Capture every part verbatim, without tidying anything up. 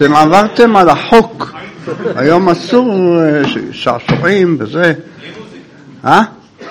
אתם עברתם על החוק, היום אסור שעשועים וזה. אה?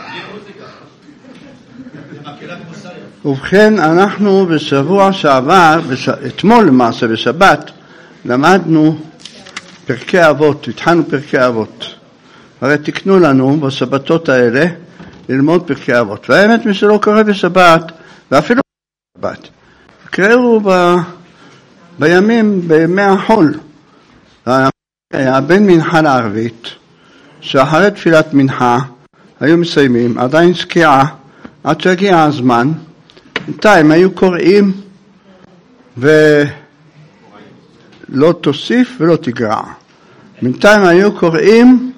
ובכן, אנחנו בשבוע שעבר, אתמול למעשה בשבת, למדנו פרקי אבות, התחלנו פרקי אבות. הרי תקנו לנו בשבתות האלה ללמוד פרקי אבות. והאמת מי שלא קורא בשבת, ואפילו בשבת, קראו ב... בימים, בימי החול. היה בין מנחה לערבית, שאחרי תפילת מנחה היו מסיימים, עדיין סקיעה, עד שהגיע הזמן, בינתיים היו קוראים ולא תוסיף ולא תגרע. בינתיים היו קוראים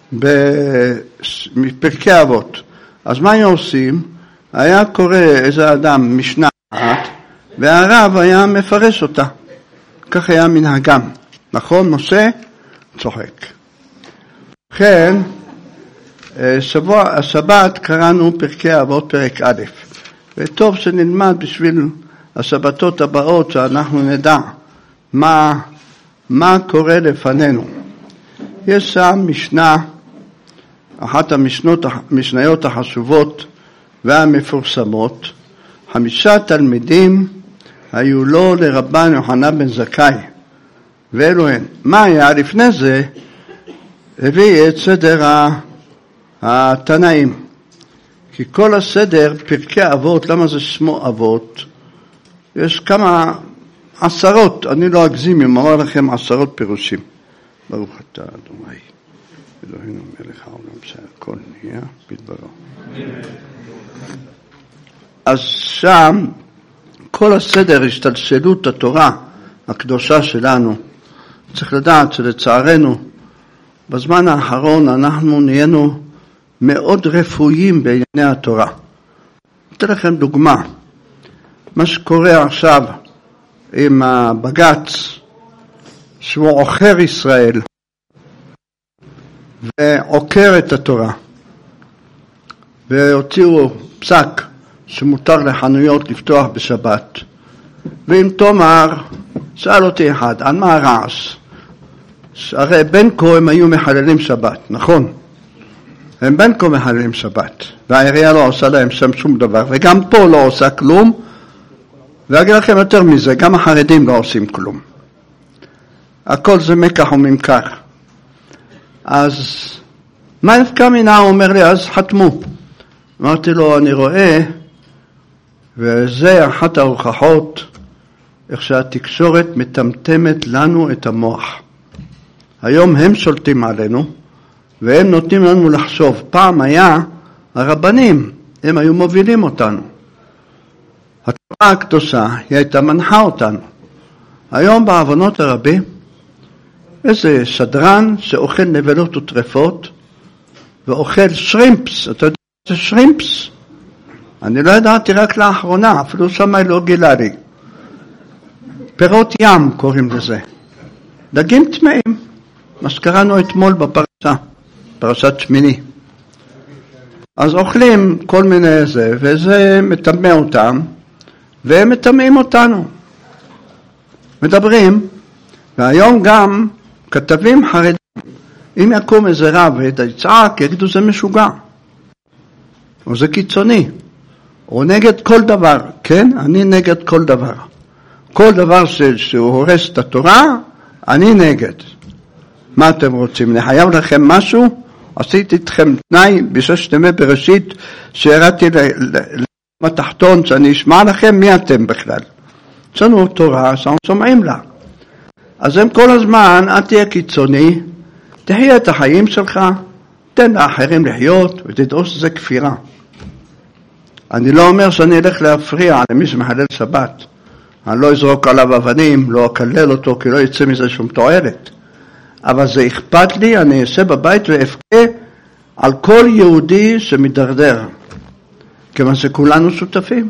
בפרקי אבות. אז מה היו עושים? היה קורא איזה אדם משנה אחת, והרב היה מפרש אותה. כך היה מנהגם. נכון, משה? צוחק. כן, שבוע, השבת קראנו פרקי אבות פרק א', וטוב שנלמד בשביל השבתות הבאות שאנחנו נדע מה, מה קורה לפנינו. יש שם משנה, אחת המשנות, המשניות החשובות והמפורסמות, חמישה תלמידים היו לו לרבן יוחנן בן זכאי, ואלו הן. מה היה לפני זה? הביא את סדר התנאים. כי כל הסדר, פרקי אבות, למה זה שמו אבות? יש כמה עשרות, אני לא אגזים אם אמר לכם עשרות פירושים. ברוך אתה אדוני, אלוהינו מלך העולם שהכל נהיה בדברו. אז שם כל הסדר השתלשלות התורה הקדושה שלנו, צריך לדעת שלצערנו בזמן האחרון אנחנו נהיינו מאוד רפואיים בענייני התורה. אתן לכם דוגמה, מה שקורה עכשיו עם הבג"ץ שהוא עוכר ישראל ועוקר את התורה, והוציאו פסק שמותר לחנויות לפתוח בשבת. ואם תומר, שאל אותי אחד, על מה הרעש? הרי בין כה הם היו מחללים שבת, נכון? הם בין כה מחללים שבת, והעירייה לא עושה להם שם שום דבר, וגם פה לא עושה כלום, ואגיד לכם יותר מזה, גם החרדים לא עושים כלום. הכל זה מקח וממכר. אז מה נפקא מינה? הוא אומר לי, אז חתמו. אמרתי לו, אני רואה, וזה אחת ההוכחות איך שהתקשורת מטמטמת לנו את המוח. היום הם שולטים עלינו והם נותנים לנו לחשוב. פעם היה הרבנים, הם היו מובילים אותנו. התורה הקדושה היא הייתה מנחה אותנו. היום בעוונות הרבים איזה שדרן שאוכל נבלות וטרפות ואוכל שרימפס. אתה יודע זה שרימפס? אני לא ידעתי רק לאחרונה, אפילו שמי לא גילה לי. פירות ים קוראים לזה. דגים טמאים, מה שקראנו אתמול בפרשה, פרשת שמיני. אז אוכלים כל מיני זה, וזה מטמא אותם, והם מטמאים אותנו. מדברים, והיום גם כתבים חרדים, אם יקום איזה רב ויצעק, יגידו זה משוגע, או זה קיצוני. או נגד כל דבר, כן? אני נגד כל דבר. כל דבר שהוא הורס את התורה, אני נגד. מה אתם רוצים? אני חייב לכם משהו? עשיתי אתכם תנאי בששת ימי בראשית, שהראיתי לתחתון שאני אשמע לכם, מי אתם בכלל? יש לנו תורה, שאנחנו שומעים לה. אז הם כל הזמן, אל תהיה קיצוני, תחיה את החיים שלך, תן לאחרים לחיות, ותדעו שזה כפירה. אני לא אומר שאני אלך להפריע למי שמחלל שבת. אני לא אזרוק עליו אבנים, לא אקלל אותו, כי לא יצא מזה שום תועלת. אבל זה אכפת לי, אני אעשה בבית ואפקה על כל יהודי שמדרדר. כיוון שכולנו שותפים.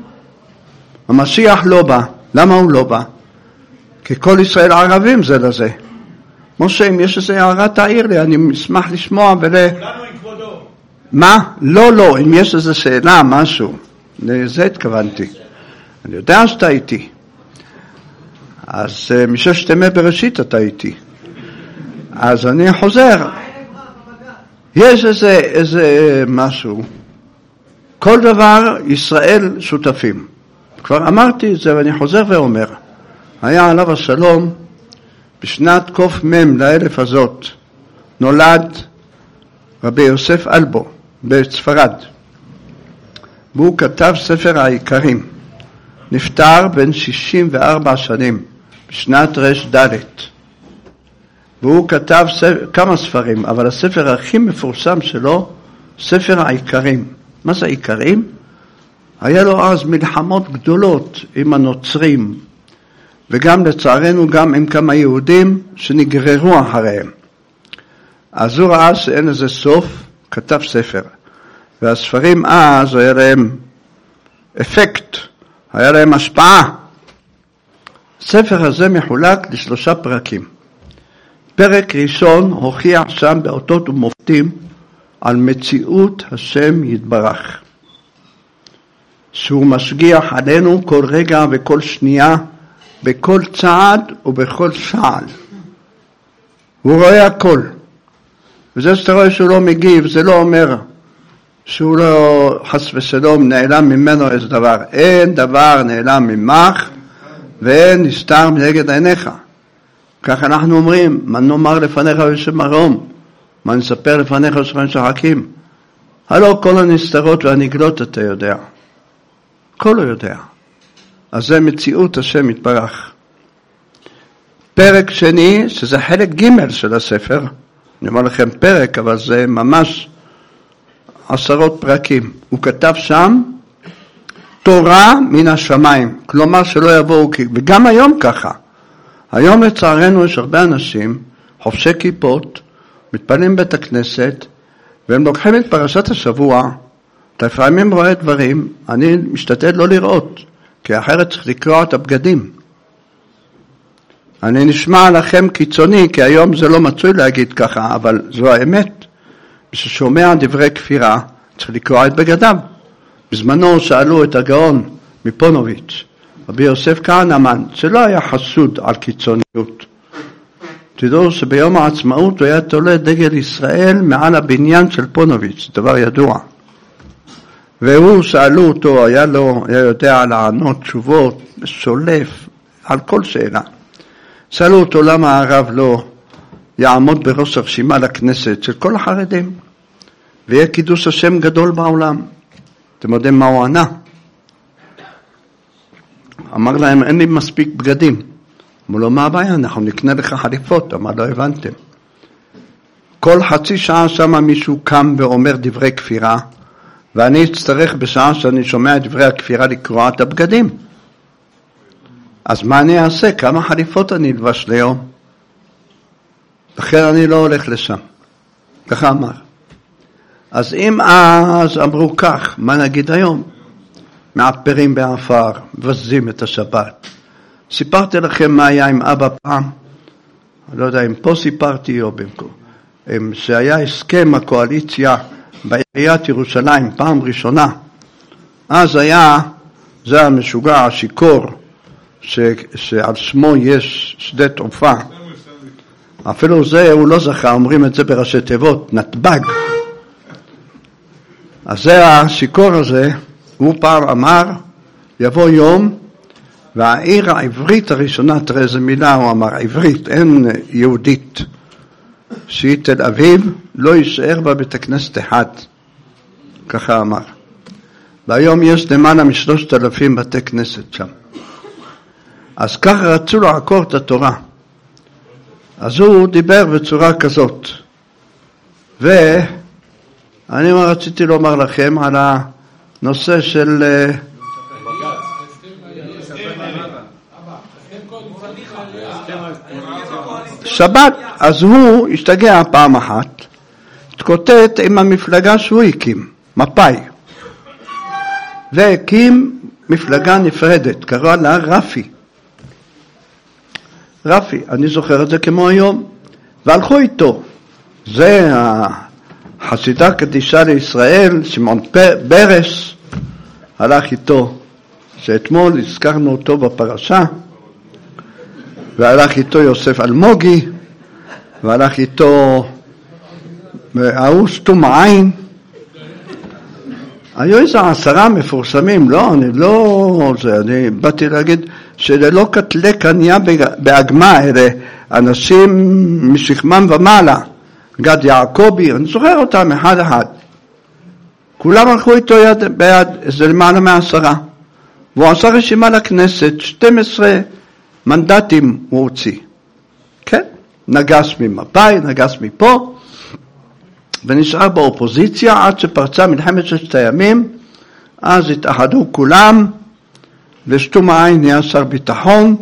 המשיח לא בא. למה הוא לא בא? כי כל ישראל ערבים זה לזה. משה, אם יש איזה הערה תעיר לי, אני אשמח לשמוע ול... כולנו עם כבודו. מה? לא, לא, אם יש איזו שאלה, משהו. לזה התכוונתי. אני יודע שאתה איתי. אז מששת ימי בראשית אתה איתי. אז אני חוזר. יש איזה, איזה משהו. כל דבר ישראל שותפים. כבר אמרתי את זה ואני חוזר ואומר. היה עליו השלום בשנת קוף מם לאלף הזאת. נולד רבי יוסף אלבו בספרד. והוא כתב ספר העיקרים. נפטר בן שישים וארבע שנים בשנת רש דלת. והוא כתב ספר, כמה ספרים, אבל הספר הכי מפורסם שלו, ספר העיקרים. מה זה העיקרים? היה לו אז מלחמות גדולות עם הנוצרים, וגם לצערנו גם עם כמה יהודים שנגררו אחריהם. אז הוא ראה שאין איזה סוף, כתב ספר. והספרים אז היה להם אפקט, היה להם השפעה. הספר הזה מחולק לשלושה פרקים. פרק ראשון הוכיח שם באותות ומופתים על מציאות השם יתברך. שהוא משגיח עלינו כל רגע וכל שנייה, בכל צעד ובכל שעל. הוא רואה הכל. וזה שאתה רואה שהוא לא מגיב, זה לא אומר שהוא לא חס ושלום נעלם ממנו איזה דבר. אין דבר נעלם ממך ואין נסתר מנגד עיניך. כך אנחנו אומרים, מה נאמר לפניך בשם מרום? מה נספר לפניך בשם שחקים? הלא כל הנסתרות והנגלות אתה יודע. כל הוא יודע. אז זה מציאות השם יתברך. פרק שני, שזה חלק ג' של הספר, אני אומר לכם פרק, אבל זה ממש עשרות פרקים. הוא כתב שם, תורה מן השמיים. כלומר שלא יבואו, וגם היום ככה. היום לצערנו יש הרבה אנשים, חובשי כיפות, מתפללים בית הכנסת, והם לוקחים את פרשת השבוע, אתה לפעמים רואה דברים, אני משתדל לא לראות, כי אחרת צריך לקרוא את הבגדים. אני נשמע לכם קיצוני, כי היום זה לא מצוי להגיד ככה, אבל זו האמת. כששומע דברי כפירה, צריך לקרוא את בגדיו. בזמנו שאלו את הגאון מפונוביץ', רבי יוסף כהנמן, שלא היה חסוד על קיצוניות. תדעו שביום העצמאות הוא היה תולה דגל ישראל מעל הבניין של פונוביץ', דבר ידוע. והוא שאלו אותו, היה לו, היה יודע לענות תשובות, שולף על כל שאלה. שאלו אותו למה הרב לא יעמוד בראש הרשימה לכנסת של כל החרדים, ויהיה קידוש השם גדול בעולם. אתם יודעים מה הוא ענה? אמר להם, אין לי מספיק בגדים. אמרו לו, מה הבעיה? אנחנו נקנה לך חליפות. אמר, לא הבנתם. כל חצי שעה שם מישהו קם ואומר דברי כפירה, ואני אצטרך בשעה שאני שומע דברי הכפירה לקרוא את הבגדים. אז מה אני אעשה? כמה חליפות אני אלבש ליום? לכן אני לא הולך לשם. ככה אמר. אז אם אז אמרו כך, מה נגיד היום? מעפרים באפר, מבזים את השבת. סיפרתי לכם מה היה עם אבא פעם, לא יודע אם פה סיפרתי או במקום, שהיה הסכם הקואליציה בעיריית ירושלים פעם ראשונה. אז היה, זה המשוגע השיקור, ש, שעל שמו יש שדה תעופה. אפילו זה הוא לא זכה, אומרים את זה בראשי תיבות, נתב"ג. אז זה השיקור הזה, הוא פעם אמר, יבוא יום, והעיר העברית הראשונה, תראה איזה מילה הוא אמר, עברית, אין יהודית, שהיא תל אביב, לא יישאר בה בית הכנסת אחד. ככה אמר. והיום יש למעלה משלושת אלפים בתי כנסת שם. אז ככה רצו לעקור את התורה. אז הוא דיבר בצורה כזאת. ואני רציתי לומר לכם על הנושא של שבת. אז הוא השתגע פעם אחת, התקוטט עם המפלגה שהוא הקים, מפאי, והקים מפלגה נפרדת, קרא לה רפי. רפי, אני זוכר את זה כמו היום, והלכו איתו. זה החסידה קדישה לישראל, שמעון ברס, הלך איתו, שאתמול הזכרנו אותו בפרשה, והלך איתו יוסף אלמוגי, והלך איתו ההוא סתום עין. היו איזה עשרה מפורסמים, לא, אני לא, זה, אני באתי להגיד שללא קטלי קניה באגמה, אלה אנשים משכמם ומעלה, גד יעקבי, אני זוכר אותם אחד אחד. כולם הלכו איתו יד ביד, זה למעלה מעשרה. והוא עשה רשימה לכנסת, שתים עשרה מנדטים הוא הוציא. כן? נגס ממפאי, נגס מפה, ונשאר באופוזיציה עד שפרצה מלחמת ששת הימים, אז התאחדו כולם, ושתום העין נהיה שר ביטחון,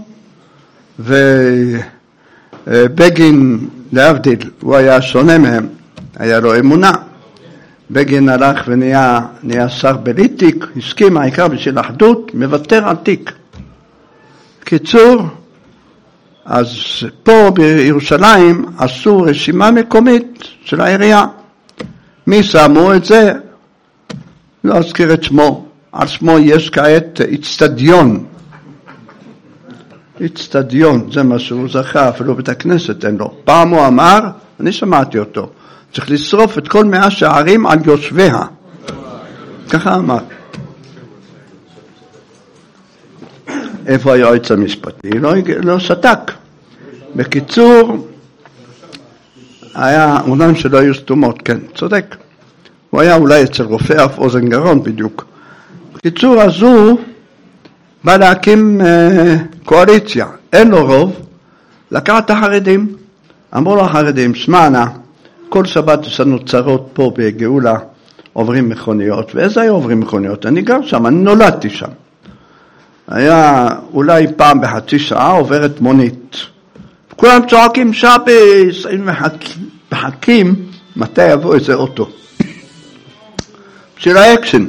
ובגין, להבדיל, הוא היה שונה מהם, היה לו אמונה. בגין הלך ונהיה נהיה שר בלי תיק, הסכים העיקר בשביל אחדות, מוותר על תיק. קיצור, אז פה בירושלים עשו רשימה מקומית של העירייה. מי שמו את זה? לא אזכיר את שמו. על שמו יש כעת אצטדיון. אצטדיון, זה מה שהוא זכה, אפילו בית הכנסת אין לו. פעם הוא אמר, אני שמעתי אותו, צריך לשרוף את כל מאה שערים על יושביה. ככה אמר. איפה היועץ המשפטי? לא, לא שתק. בקיצור, היה, אולי שלא היו סתומות, כן, צודק. הוא היה אולי אצל רופא אף אוזן גרון בדיוק. בקיצור, אז הוא בא להקים אה, קואליציה. אין לו רוב, לקח את החרדים. אמרו לו החרדים, שמענה, כל שבת יש לנו צרות פה בגאולה, עוברים מכוניות. ואיזה היו עוברים מכוניות? אני גר שם, אני נולדתי שם. היה אולי פעם בחצי שעה עוברת מונית. כולם צועקים שבס, מחכים מתי יבוא איזה אוטו. בשביל האקשן.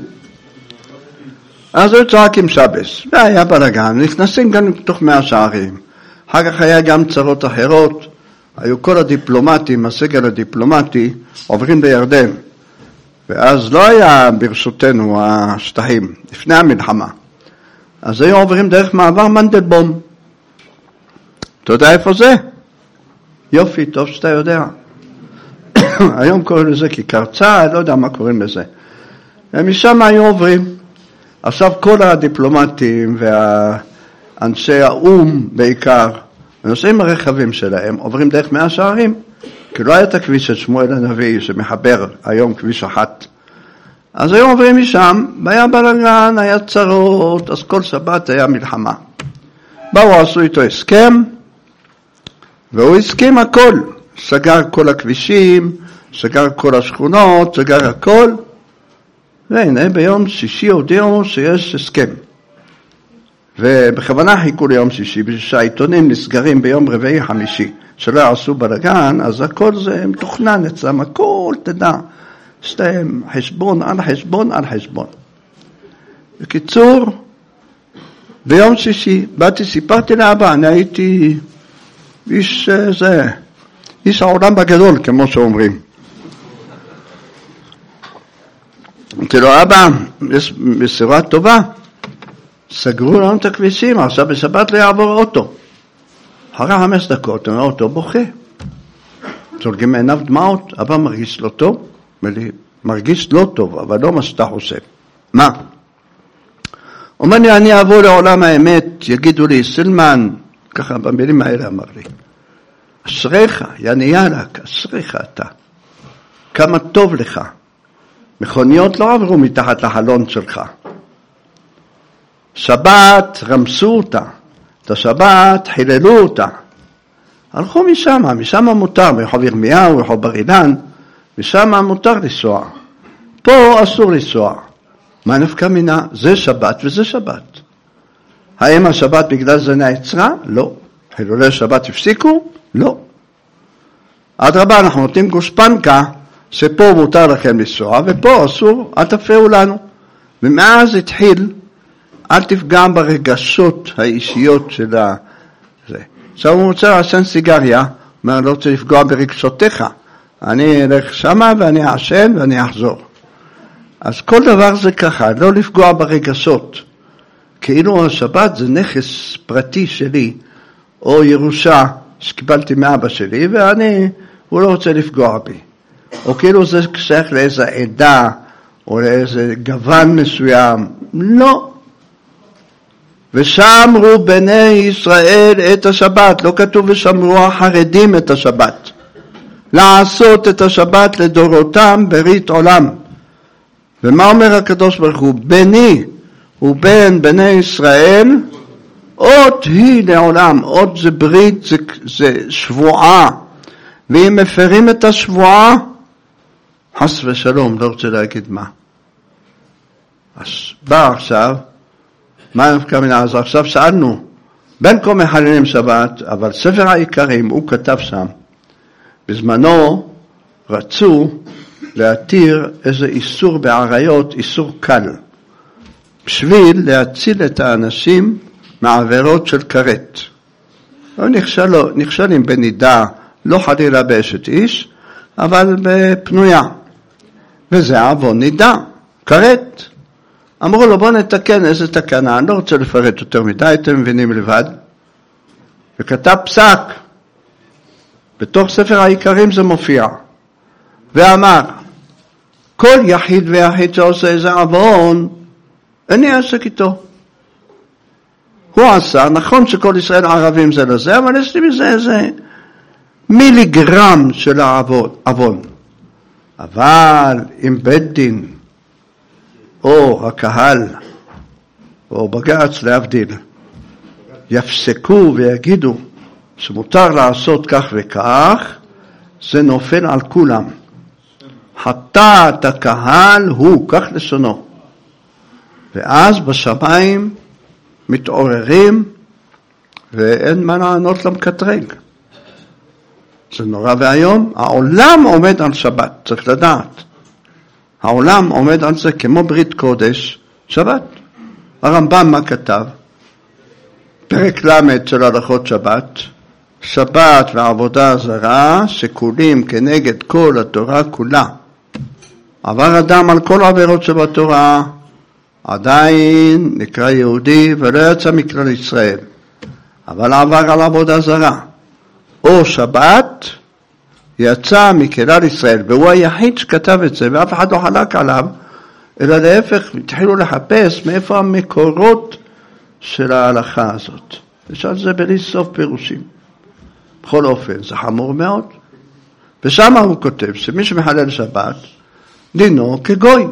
אז הוא צועקים שבס, והיה בלגן, נכנסים גם לתוך מאה שערים. אחר כך היה גם צרות אחרות, היו כל הדיפלומטים, הסגל הדיפלומטי, עוברים בירדן. ואז לא היה ברשותנו השטחים, לפני המלחמה. אז היו עוברים דרך מעבר מנדלבום. אתה יודע איפה זה? יופי, טוב שאתה יודע. היום קוראים לזה כיכר צה"ל, לא יודע מה קוראים לזה. ומשם היו עוברים. עכשיו כל הדיפלומטים והאנשי האום בעיקר, נוסעים ברכבים שלהם, עוברים דרך מאה שערים, כי לא היה את הכביש של שמואל הנביא שמחבר היום כביש אחת. אז היו עוברים משם, והיה בלגן, היה צרות, אז כל שבת היה מלחמה. באו, עשו איתו הסכם, והוא הסכים הכל. סגר כל הכבישים, סגר כל השכונות, סגר הכל. והנה, ביום שישי הודיעו שיש הסכם. ובכוונה חיכו ליום שישי, בשביל שהעיתונים נסגרים ביום רביעי חמישי, שלא יעשו בלגן, אז הכל זה מתוכנן אצלם, הכל תדע. סתם חשבון על חשבון על חשבון. בקיצור, ביום שישי, באתי, סיפרתי לאבא, אני הייתי איש זה, איש העולם בגדול, כמו שאומרים. אמרתי לו, אבא, יש מסירה טובה, סגרו לנו את הכבישים, עכשיו בשבת לא יעבור אוטו. אחרי חמש דקות, האוטו בוכה. צולגים מעיניו דמעות, אבא מרגיש לא טוב, מרגיש לא טוב, אבל לא מה שאתה חושב. מה? אומר לי, אני אעבור לעולם האמת, יגידו לי, סילמן, ככה במילים האלה אמר לי, אשריך, יעני יאלק, אשריך אתה. כמה טוב לך. מכוניות לא עברו מתחת לחלון שלך. שבת רמסו אותה. את השבת חיללו אותה. הלכו משם, משם מותר, ברחוב ירמיהו, ברחוב בר אילן, משם מותר לנסוע. פה אסור לנסוע. מה נפקא מינה? זה שבת וזה שבת. האם השבת בגלל זה נעצרה? לא. חילולי שבת הפסיקו? לא. אדרבה, אנחנו נותנים גושפנקה, שפה מותר לכם לנסוע, ופה אסור, אל תפריעו לנו. ומאז התחיל, אל תפגע ברגשות האישיות של ה... זה. עכשיו הוא רוצה לעשן סיגריה, אומר, לא רוצה לפגוע ברגשותיך. אני אלך שמה ואני אעשן ואני אחזור. אז כל דבר זה ככה, לא לפגוע ברגשות. כאילו השבת זה נכס פרטי שלי, או ירושה שקיבלתי מאבא שלי, ואני, הוא לא רוצה לפגוע בי. או כאילו זה שייך לאיזו עדה, או לאיזה גוון מסוים. לא. ושמרו בני ישראל את השבת. לא כתוב ושמרו החרדים את השבת. לעשות את השבת לדורותם ברית עולם. ומה אומר הקדוש ברוך הוא? בני ובין בני ישראל אות היא לעולם. אות זה ברית, זה, זה שבועה. ואם מפרים את השבועה, חס ושלום, לא רוצה להגיד מה. אז בא עכשיו, מה נפקא מינה? אז עכשיו שאלנו, בין כה מחללים שבת, אבל ספר העיקרים, הוא כתב שם, בזמנו רצו להתיר איזה איסור בעריות, איסור קל, בשביל להציל את האנשים מעבירות של כרת. לא נכשלו, נכשלים בנידה, לא חלילה באשת איש, אבל בפנויה. וזה עוון נידה, כרת. אמרו לו בוא נתקן איזה תקנה, אני לא רוצה לפרט יותר מדי, אתם מבינים לבד. וכתב פסק, בתוך ספר העיקרים זה מופיע, ואמר, כל יחיד ויחיד שעושה איזה עוון, אני אעסק איתו. הוא עשה, נכון שכל ישראל ערבים זה לזה, אבל יש לי מזה איזה מיליגרם של העוון. אבל אם בית דין, או הקהל, או בג"ץ להבדיל, יפסקו ויגידו שמותר לעשות כך וכך, זה נופל על כולם. חטאת הקהל הוא, כך לשונו. ואז בשמיים מתעוררים, ואין מה לענות למקטרג. זה נורא והיום. העולם עומד על שבת, צריך לדעת. העולם עומד על זה כמו ברית קודש, שבת. הרמב"ם מה כתב? פרק למד של הלכות שבת, שבת ועבודה זרה שכולים כנגד כל התורה כולה. עבר אדם על כל העבירות שבתורה, עדיין נקרא יהודי ולא יצא מכלל ישראל, אבל עבר על עבודה זרה. או שבת יצא מכלל ישראל, והוא היחיד שכתב את זה, ואף אחד לא חלק עליו, אלא להפך, התחילו לחפש מאיפה המקורות של ההלכה הזאת. יש על זה בלי סוף פירושים. בכל אופן, זה חמור מאוד. ושם הוא כותב שמי שמחלל שבת, דינו כגוי.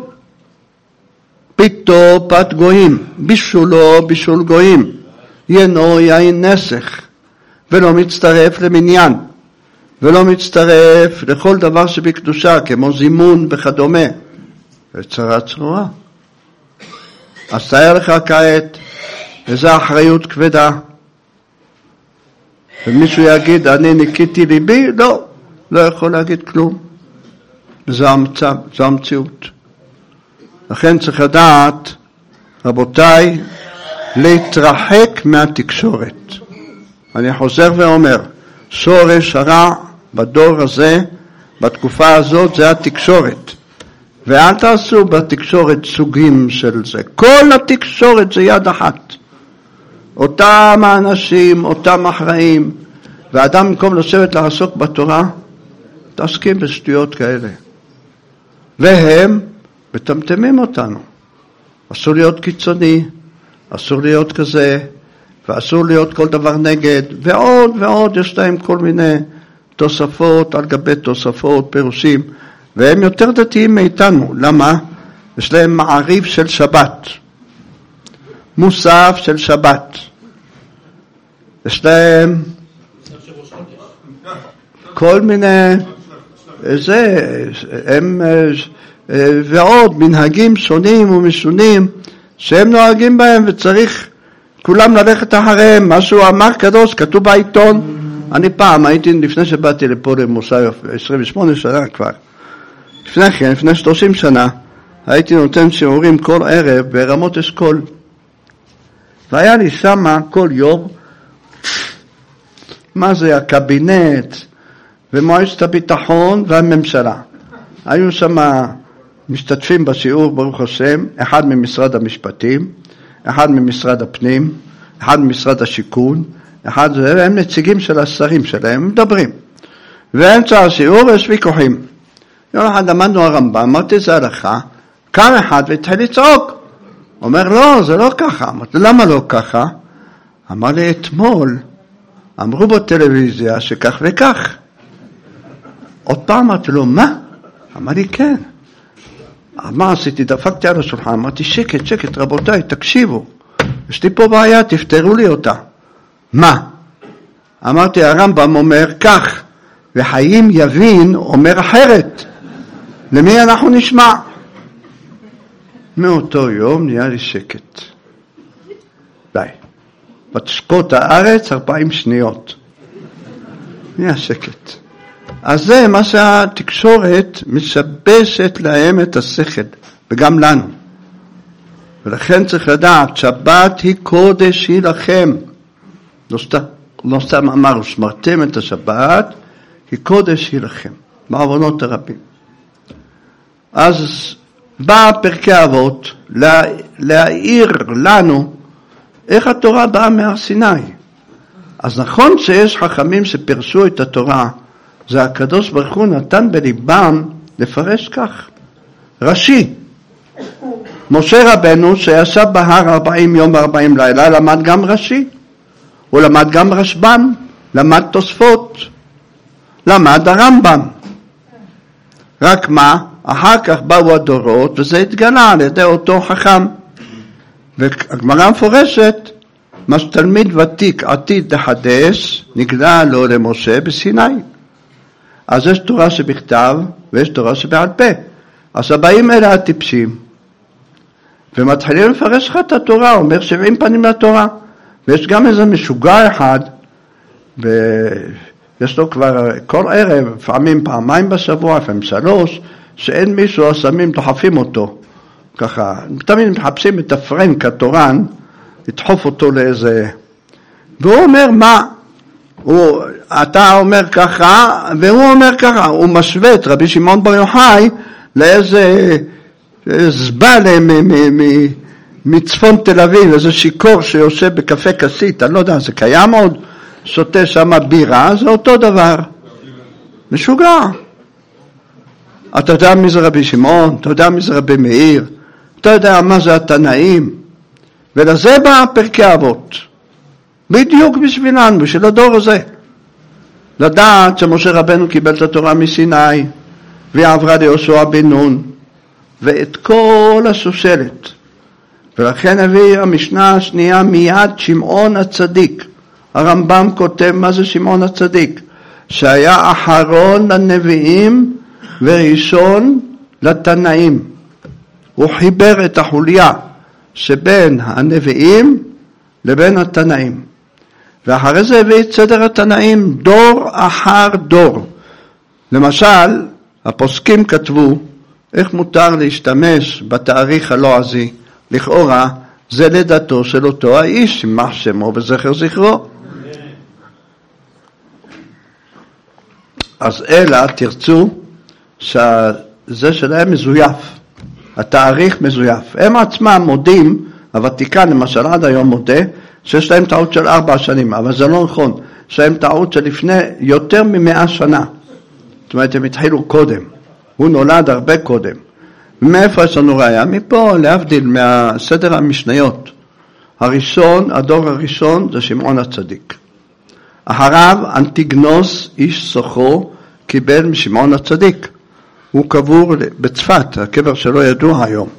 פיתו פת גויים, בישולו בישול גויים, ינו יין נסך, ולא מצטרף למניין, ולא מצטרף לכל דבר שבקדושה, כמו זימון וכדומה. וצרה צרורה. אז תאר לך כעת, איזו אחריות כבדה. ומישהו יגיד, אני ניקיתי ליבי? לא, לא יכול להגיד כלום. זו המצב, זו המציאות. לכן צריך לדעת, רבותיי, להתרחק מהתקשורת. אני חוזר ואומר, שורש הרע בדור הזה, בתקופה הזאת, זה התקשורת. ואל תעשו בתקשורת סוגים של זה. כל התקשורת זה יד אחת. אותם האנשים, אותם אחראים, ואדם במקום לשבת לעסוק בתורה, תעסקים בשטויות כאלה. והם מטמטמים אותנו. אסור להיות קיצוני, אסור להיות כזה, ואסור להיות כל דבר נגד, ועוד ועוד יש להם כל מיני תוספות על גבי תוספות, פירושים, והם יותר דתיים מאיתנו. למה? יש להם מעריב של שבת, מוסף של שבת. יש להם כל מיני, זה, הם, ועוד מנהגים שונים ומשונים, שהם נוהגים בהם וצריך כולם ללכת אחריהם. מה שהוא אמר קדוש, כתוב בעיתון. אני פעם הייתי, לפני שבאתי לפה למוסף, עשרים ושמונה שנה כבר, לפני כן, לפני שלושים שנה, הייתי נותן שיעורים כל ערב ברמות אשכול. והיה לי שמה כל יום, מה זה הקבינט ומועצת הביטחון והממשלה. היו שמה משתתפים בשיעור, ברוך השם, אחד ממשרד המשפטים, אחד ממשרד הפנים, אחד ממשרד השיכון, אחד זה, הם נציגים של השרים שלהם, מדברים. ואמצע השיעור יש ויכוחים. יום אחד למדנו הרמב"ם, אמרתי זה הלכה, קם אחד והתחיל לצעוק. אומר לא, זה לא ככה. אמרתי למה לא ככה? אמר לי אתמול, אמרו בטלוויזיה שכך וכך. עוד פעם אמרתי לו, מה? אמר לי כן. מה עשיתי? דפקתי על השולחן, אמרתי שקט, שקט, רבותיי, תקשיבו. יש לי פה בעיה, תפתרו לי אותה. מה? אמרתי, הרמב"ם אומר כך, וחיים יבין אומר אחרת. למי אנחנו נשמע? מאותו יום נהיה לי שקט. די. בתשקות הארץ ארבעים שניות. נהיה שקט. אז זה מה שהתקשורת משבשת להם את השכל, וגם לנו. ולכן צריך לדעת, שבת היא קודש היא לכם. לא סתם, לא סתם אמרו, שמרתם את השבת, היא קודש היא לכם. בעוונות הרבים. אז בא פרקי אבות לה, להעיר לנו איך התורה באה מהר סיני. אז נכון שיש חכמים שפרשו את התורה, זה הקדוש ברוך הוא נתן בליבם לפרש כך. רש"י, משה רבנו שישב בהר ארבעים יום וארבעים לילה, למד גם רש"י, הוא למד גם רשב"ם, למד תוספות, למד הרמב"ם. רק מה? אחר כך באו הדורות, וזה התגלה על ידי אותו חכם. והגמרא מפורשת, מה שתלמיד ותיק עתיד לחדש, נגלה לו למשה בסיני. אז יש תורה שבכתב, ויש תורה שבעל פה. אז הבאים אלה הטיפשים, ומתחילים לפרש לך את התורה, הוא אומר שבעים פנים לתורה. ויש גם איזה משוגע אחד, ויש לו כבר כל ערב, לפעמים פעמיים בשבוע, לפעמים שלוש, שאין מישהו, הסמים דוחפים אותו. ככה, תמיד מחפשים את הפרנק התורן, לדחוף אותו לאיזה... והוא אומר מה? הוא, אתה אומר ככה, והוא אומר ככה, הוא משווה את רבי שמעון בר יוחאי לאיזה זבל מצפון תל אביב, איזה שיקור שיושב בקפה כסית, אני לא יודע, זה קיים עוד, שותה שם בירה, זה אותו דבר. משוגע. אתה יודע מי זה רבי שמעון, אתה יודע מי זה רבי מאיר, אתה יודע מה זה התנאים, ולזה בא פרקי אבות. בדיוק בשבילנו, בשביל הדור הזה. לדעת שמשה רבנו קיבל את התורה מסיני, והיא עברה ליהושע בן נון, ואת כל השושלת. ולכן הביא המשנה השנייה מיד שמעון הצדיק. הרמב"ם כותב מה זה שמעון הצדיק, שהיה אחרון לנביאים וראשון לתנאים. הוא חיבר את החוליה שבין הנביאים לבין התנאים. ואחרי זה הביא את סדר התנאים דור אחר דור. למשל, הפוסקים כתבו איך מותר להשתמש בתאריך הלועזי. לכאורה זה לידתו של אותו האיש, יימח שמו וזכר זכרו. אז אלא תרצו שזה שלהם מזויף, התאריך מזויף. הם עצמם מודים, הוותיקן למשל עד היום מודה, שיש להם טעות של ארבע שנים, אבל זה לא נכון, יש להם טעות של לפני יותר ממאה שנה. זאת אומרת, הם התחילו קודם, הוא נולד הרבה קודם. מאיפה יש לנו ראיה? מפה להבדיל מהסדר המשניות. הראשון, הדור הראשון זה שמעון הצדיק. אחריו אנטיגנוס איש סוחו קיבל משמעון הצדיק. הוא קבור בצפת, הקבר שלו ידוע היום.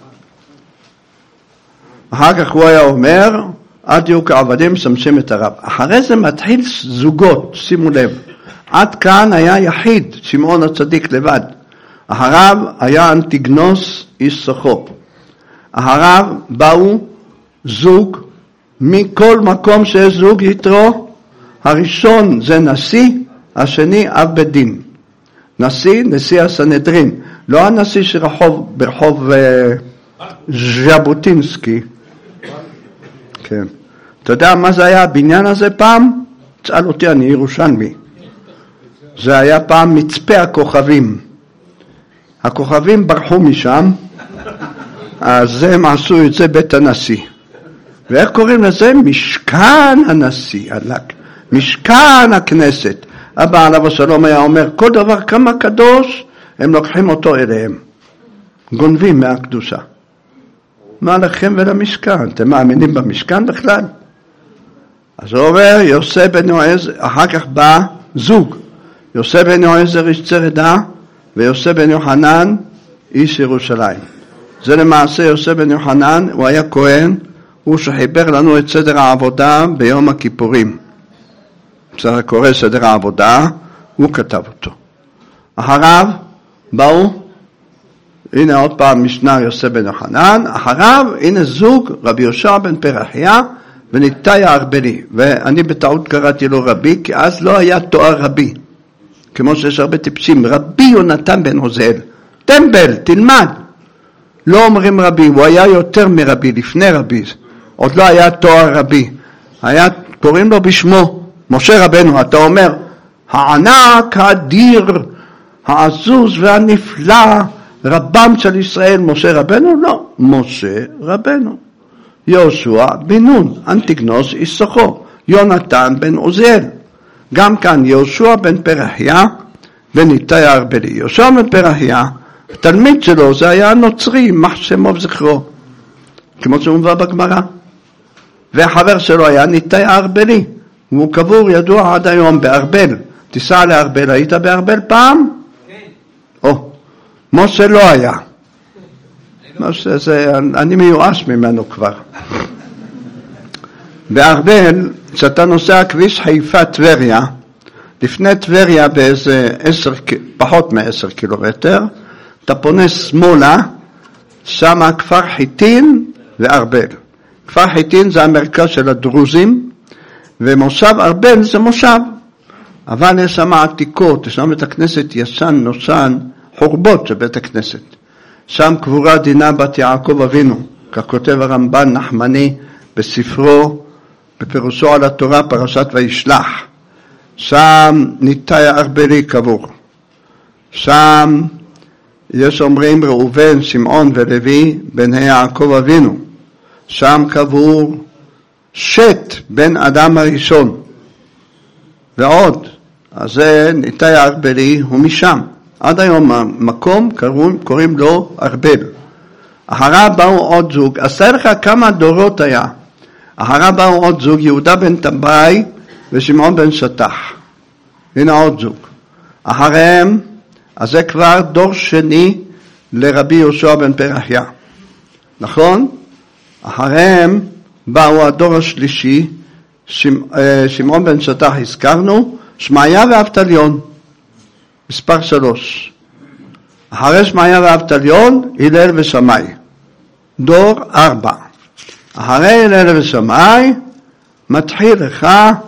אחר כך הוא היה אומר, עד יהיו כעבדים שמשם את הרב. אחרי זה מתחיל זוגות, שימו לב. עד כאן היה יחיד, שמעון הצדיק לבד. אחריו היה אנטיגנוס איש סוחו. אחריו באו זוג, מכל מקום שיש זוג יתרו, הראשון זה נשיא, השני אב בית דין. נשיא, נשיא הסנהדרין, לא הנשיא שרחוב ברחוב ז'בוטינסקי. כן. אתה יודע מה זה היה הבניין הזה פעם? תשאל אותי, אני ירושלמי. זה היה פעם מצפה הכוכבים. הכוכבים ברחו משם, אז הם עשו את זה בית הנשיא. ואיך קוראים לזה? משכן הנשיא. משכן הכנסת. אבא עליו השלום היה אומר, כל דבר כמה קדוש, הם לוקחים אותו אליהם. גונבים מהקדושה. מה לכם ולמשכן? אתם מאמינים במשכן בכלל? אז הוא אומר, יוסף בן יועזר, אחר כך בא זוג. יוסף בן יועזר איש צרדה, ויוסף בן יוחנן איש ירושלים. זה למעשה יוסף בן יוחנן, הוא היה כהן, הוא שחיבר לנו את סדר העבודה ביום הכיפורים. צריך קורא סדר העבודה, הוא כתב אותו. אחריו באו, הנה עוד פעם משנה יוסף בן יוחנן, אחריו הנה זוג רבי יהושע בן פרחיה וניתאי הארבלי, ואני בטעות קראתי לו רבי, כי אז לא היה תואר רבי, כמו שיש הרבה טיפשים, רבי יונתן בן עוזיאל, טמבל, תלמד, לא אומרים רבי, הוא היה יותר מרבי, לפני רבי, עוד לא היה תואר רבי, היה, קוראים לו בשמו, משה רבנו. אתה אומר, הענק, האדיר, העזוז והנפלא, רבם של ישראל, משה רבנו? לא, משה רבנו. יהושע בן נון, אנטיגנוס איסוכו, יונתן בן עוזיאל. גם כאן יהושע בן פרחיה וניתאי הארבלי. יהושע בן פרחיה, התלמיד שלו זה היה נוצרי, יימח שמו וזכרו, כמו שמובא בגמרא. והחבר שלו היה ניתאי הארבלי, הוא קבור ידוע עד היום בארבל. תיסע לארבל, היית בארבל פעם? כן. או, משה לא היה. משה, זה, אני מיואש ממנו כבר. בארבל, כשאתה נוסע כביש חיפה טבריה, לפני טבריה באיזה עשר, פחות מעשר קילומטר, אתה פונה שמאלה, שם כפר חיטין וארבל. כפר חיטין זה המרכז של הדרוזים, ומושב ארבל זה מושב. אבל יש שם עתיקות, יש שם בית הכנסת ישן נושן, חורבות של בית הכנסת. שם קבורה דינה בת יעקב אבינו, ככותב הרמב"ן נחמני בספרו, בפירושו על התורה פרשת וישלח. שם ניתאי הארבלי קבור. שם יש אומרים ראובן, שמעון ולוי, בני יעקב אבינו. שם קבור שת בן אדם הראשון. ועוד, אז זה ניתאי הארבלי הוא משם. עד היום המקום קוראים, קוראים לו ארבל. אחריו באו עוד זוג, אז תראה לך כמה דורות היה. אחריו באו עוד זוג, יהודה בן טבעי ושמעון בן שטח. הנה עוד זוג. אחריהם, אז זה כבר דור שני לרבי יהושע בן פרחיה. נכון? אחריהם באו הדור השלישי, שמעון בן שטח הזכרנו, שמעיה ואבטליון, מספר שלוש. אחרי שמעיה ואבטליון, הלל ושמאי, דור ארבע. אחרי הלל ושמאי, מתחיל לך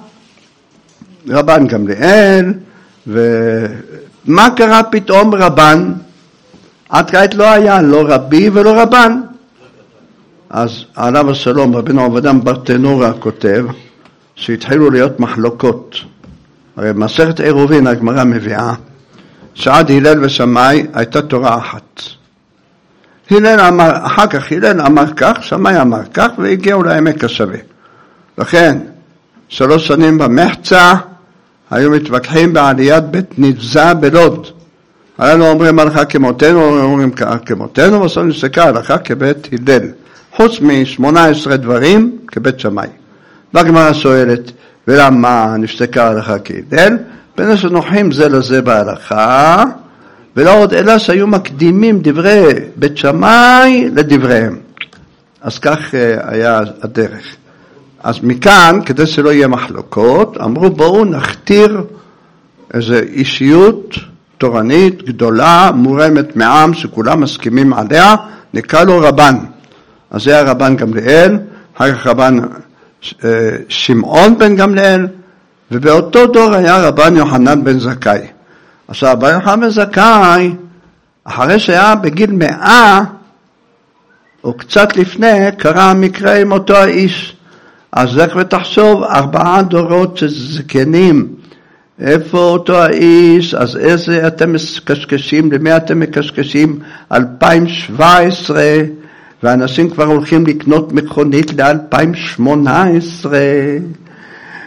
רבן גמליאל, ומה קרה פתאום רבן? עד כעת לא היה, לא רבי ולא רבן. אז עליו השלום, רבינו עובדיה ברטנורה כותב, שהתחילו להיות מחלוקות. הרי מסכת עירובין הגמרא מביאה, שעד הלל ושמאי הייתה תורה אחת. הלל אמר, אחר כך הלל אמר כך, שמאי אמר כך, והגיעו לעמק השווה. לכן, שלוש שנים במחצה, היו מתווכחים בעליית בית נבזה בלוד. היה לו אומרים הלכה כמותנו, אומרים כמותנו, ועשו נסקה הלכה כבית הלל. חוץ מ-שמונה עשרה דברים כבית שמאי. והגמרא שואלת, ולמה נפסקה הלכה כהלל? בין שנוחים זה לזה בהלכה, ולא עוד אלא שהיו מקדימים דברי בית שמאי לדבריהם. אז כך היה הדרך. אז מכאן, כדי שלא יהיה מחלוקות, אמרו בואו נכתיר איזו אישיות תורנית גדולה, מורמת מעם, שכולם מסכימים עליה, נקרא לו רבן. אז זה הרבן גמליאל, אחר כך רבן שמעון בן גמליאל, ובאותו דור היה רבן יוחנן בן זכאי. עכשיו, רבן יוחנן בן זכאי, אחרי שהיה בגיל מאה, או קצת לפני, קרה המקרה עם אותו האיש. אז לך ותחשוב, ארבעה דורות של זקנים, איפה אותו האיש, אז איזה אתם מקשקשים, למי אתם מקשקשים? אלפיים שבע עשרה, ואנשים כבר הולכים לקנות מכונית ל-אלפיים שמונה עשרה,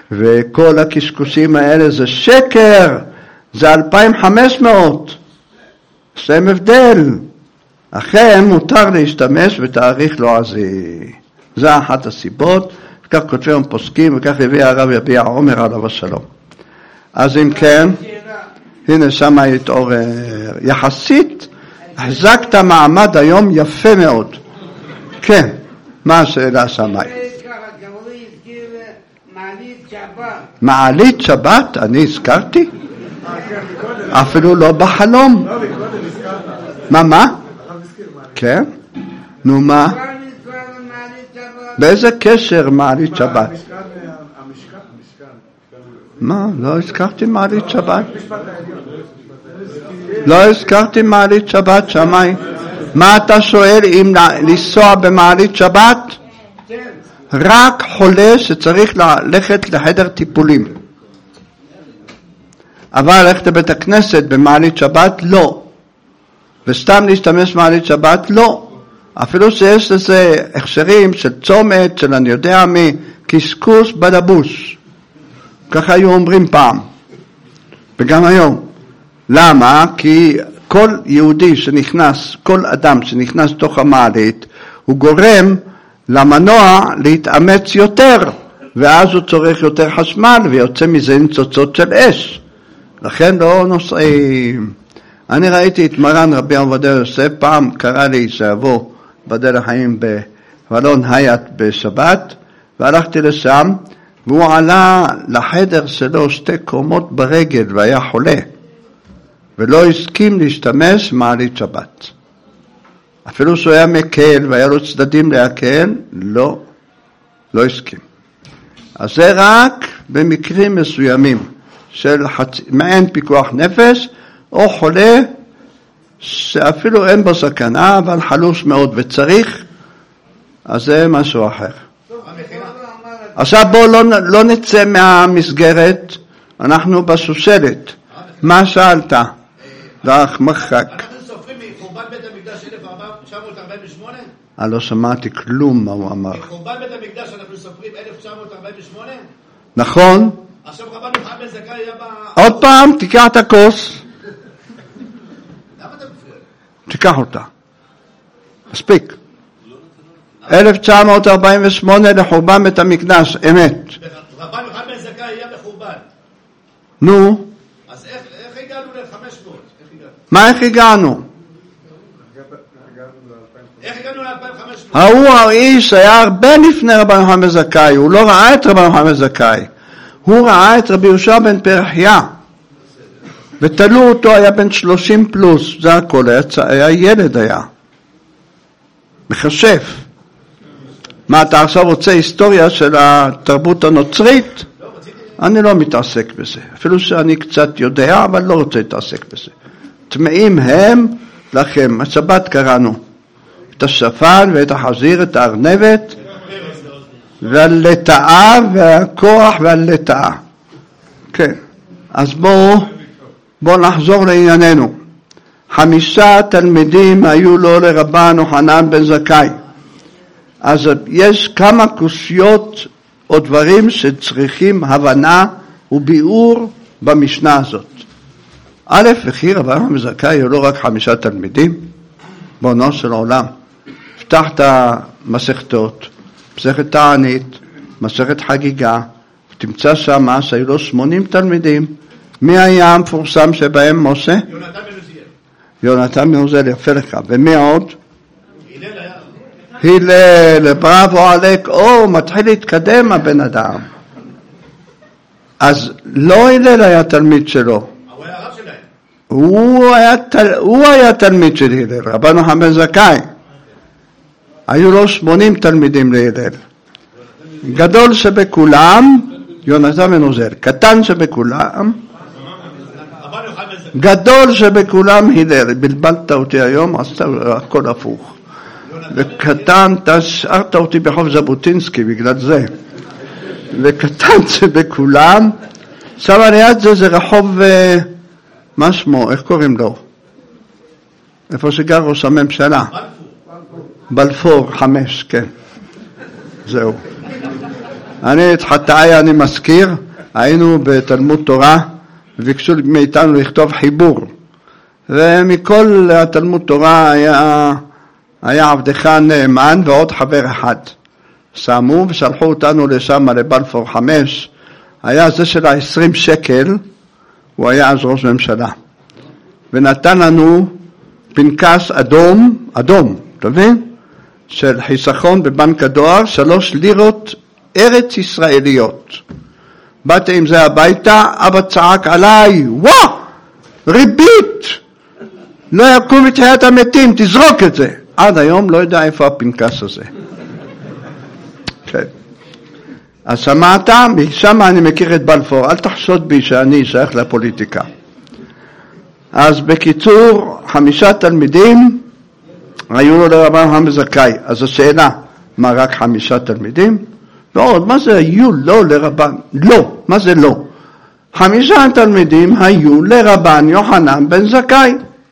וכל הקשקושים האלה זה שקר, זה אלפיים וחמש מאות, יש להם הבדל. אכן מותר להשתמש בתאריך לועזי, זה אחת הסיבות, וכך כותבים פוסקים, וכך הביא הרב יביע עומר עליו השלום. אז אם כן, הנה שם התעורר, יחסית החזקת מעמד היום יפה מאוד. כן, מה השאלה שמי? מעלית שבת, אני הזכרתי? אפילו לא בחלום. מה, מה? כן? נו מה? באיזה קשר מעלית שבת? מה? לא הזכרתי מעלית שבת? לא הזכרתי מעלית שבת, שמי? מה אתה שואל אם לנסוע במעלית שבת? רק חולה שצריך ללכת לחדר טיפולים. אבל ללכת לבית הכנסת במעלית שבת? לא. וסתם להשתמש במעלית שבת? לא. אפילו שיש לזה הכשרים של צומת, של אני יודע מי, קסקוס בדבוש. ככה היו אומרים פעם. וגם היום. למה? כי כל יהודי שנכנס, כל אדם שנכנס תוך המעלית, הוא גורם למנוע להתאמץ יותר, ואז הוא צורך יותר חשמל, ויוצא מזה ניצוצות של אש. לכן לא נוסעים. אני ראיתי את מרן רבי עובדיה יוסף, פעם קרא לי שאבוא בדרך חיים בבלון היאט בשבת, והלכתי לשם, והוא עלה לחדר שלו שתי קומות ברגל, והיה חולה, ולא הסכים להשתמש מעלית שבת. אפילו שהוא היה מקל והיה לו צדדים להקל, לא, לא הסכים. אז זה רק במקרים מסוימים של חצ... מעין פיקוח נפש, או חולה שאפילו אין בו סכנה, אבל חלוש מאוד וצריך, אז זה משהו אחר. עכשיו בואו לא, לא נצא מהמסגרת, אנחנו בסושלת. מה שאלת? דרך מחק. אנחנו סופרים מחורבן בית המקדש אלף תשע מאות ארבעים ושמונה? אני לא שמעתי כלום מה הוא אמר. מחורבן בית המקדש אנחנו סופרים אלף תשע מאות ארבעים ושמונה? נכון. עכשיו רבן יוחנן בן זכאי היה ב... עוד פעם, תיקח את הכוס. למה אתה מפריע? תיקח אותה. מספיק. אלף תשע מאות ארבעים ושמונה לחורבן בית המקדש, אמת. רבן יוחנן בן זכאי היה בחורבן. נו. אז איך, איך הגענו ל-חמש מאות? מה איך הגענו? איך הגענו ל-אלפיים וחמש מאות? ההוא האיש היה הרבה לפני רבן יוחנן בן זכאי, הוא לא ראה את רבן יוחנן בן זכאי. הוא ראה את רבי יהושע בן פרחיה. ותלו אותו, היה בן שלושים פלוס, זה הכל, היה, היה ילד היה. מחשף. מה, אתה עכשיו רוצה היסטוריה של התרבות הנוצרית? אני לא מתעסק בזה. אפילו שאני קצת יודע, אבל לא רוצה להתעסק בזה. טמאים הם לכם. השבת קראנו את השפן ואת החזיר, את הארנבת, והלטאה והכוח והלטאה. כן. אז בואו, בואו נחזור לענייננו. חמישה תלמידים היו לו לרבן יוחנן בן זכאי. אז יש כמה קושיות או דברים שצריכים הבנה וביאור במשנה הזאת. א', וכי רבן יוחנן בן זכאי היו לו רק חמישה תלמידים? בונו של עולם. פתח את המסכתות, מסכת תענית, מסכת חגיגה, ותמצא שמה שהיו לו שמונים תלמידים. מי היה המפורסם שבהם, משה? יונתן בן עוזיאל. יונתן בן עוזיאל, יפה לך. ומי עוד? הלל היה. הלל, בראבו עליק, או, מתחיל להתקדם הבן אדם. אז לא הלל היה תלמיד שלו. הוא היה הרב שלהם. הוא היה, תל... הוא היה תלמיד של הלל, רבן יוחנן בן זכאי. היו לו שמונים תלמידים להלל. גדול שבכולם, יונתן בן עוזיאל. קטן שבכולם, גדול שבכולם הלל. בלבלת אותי היום, עשתה הכל הפוך. וקטן, תשארת אותי בחוף ז'בוטינסקי בגלל זה. וקטן שבכולם, שם ליד זה, זה רחוב, מה שמו, איך קוראים לו? איפה שגר ראש הממשלה? בלפור, חמש, כן. זהו. אני את חטאי אני מזכיר, היינו בתלמוד תורה, וביקשו מאיתנו לכתוב חיבור. ומכל התלמוד תורה היה, היה עבדך נאמן ועוד חבר אחד. שמו ושלחו אותנו לשם לבלפור חמש, היה זה של ה-עשרים שקל, הוא היה אז ראש ממשלה. ונתן לנו פנקס אדום, אדום, אתה מבין? של חיסכון בבנק הדואר, שלוש לירות ארץ ישראליות. באתי עם זה הביתה, אבא צעק עליי, וואו, ריבית! לא יקום מתחיית המתים, תזרוק את זה. עד היום לא יודע איפה הפנקס הזה. כן. אז שמעת, משם אני מכיר את בלפור, אל תחשוד בי שאני שייך לפוליטיקה. אז בקיצור, חמישה תלמידים היו לו לרבן יוחנן בן זכאי. אז השאלה, מה רק חמישה תלמידים? לא, מה זה היו לא לרבן? לא, מה זה לא? חמישה תלמידים היו לרבן יוחנן בן זכאי.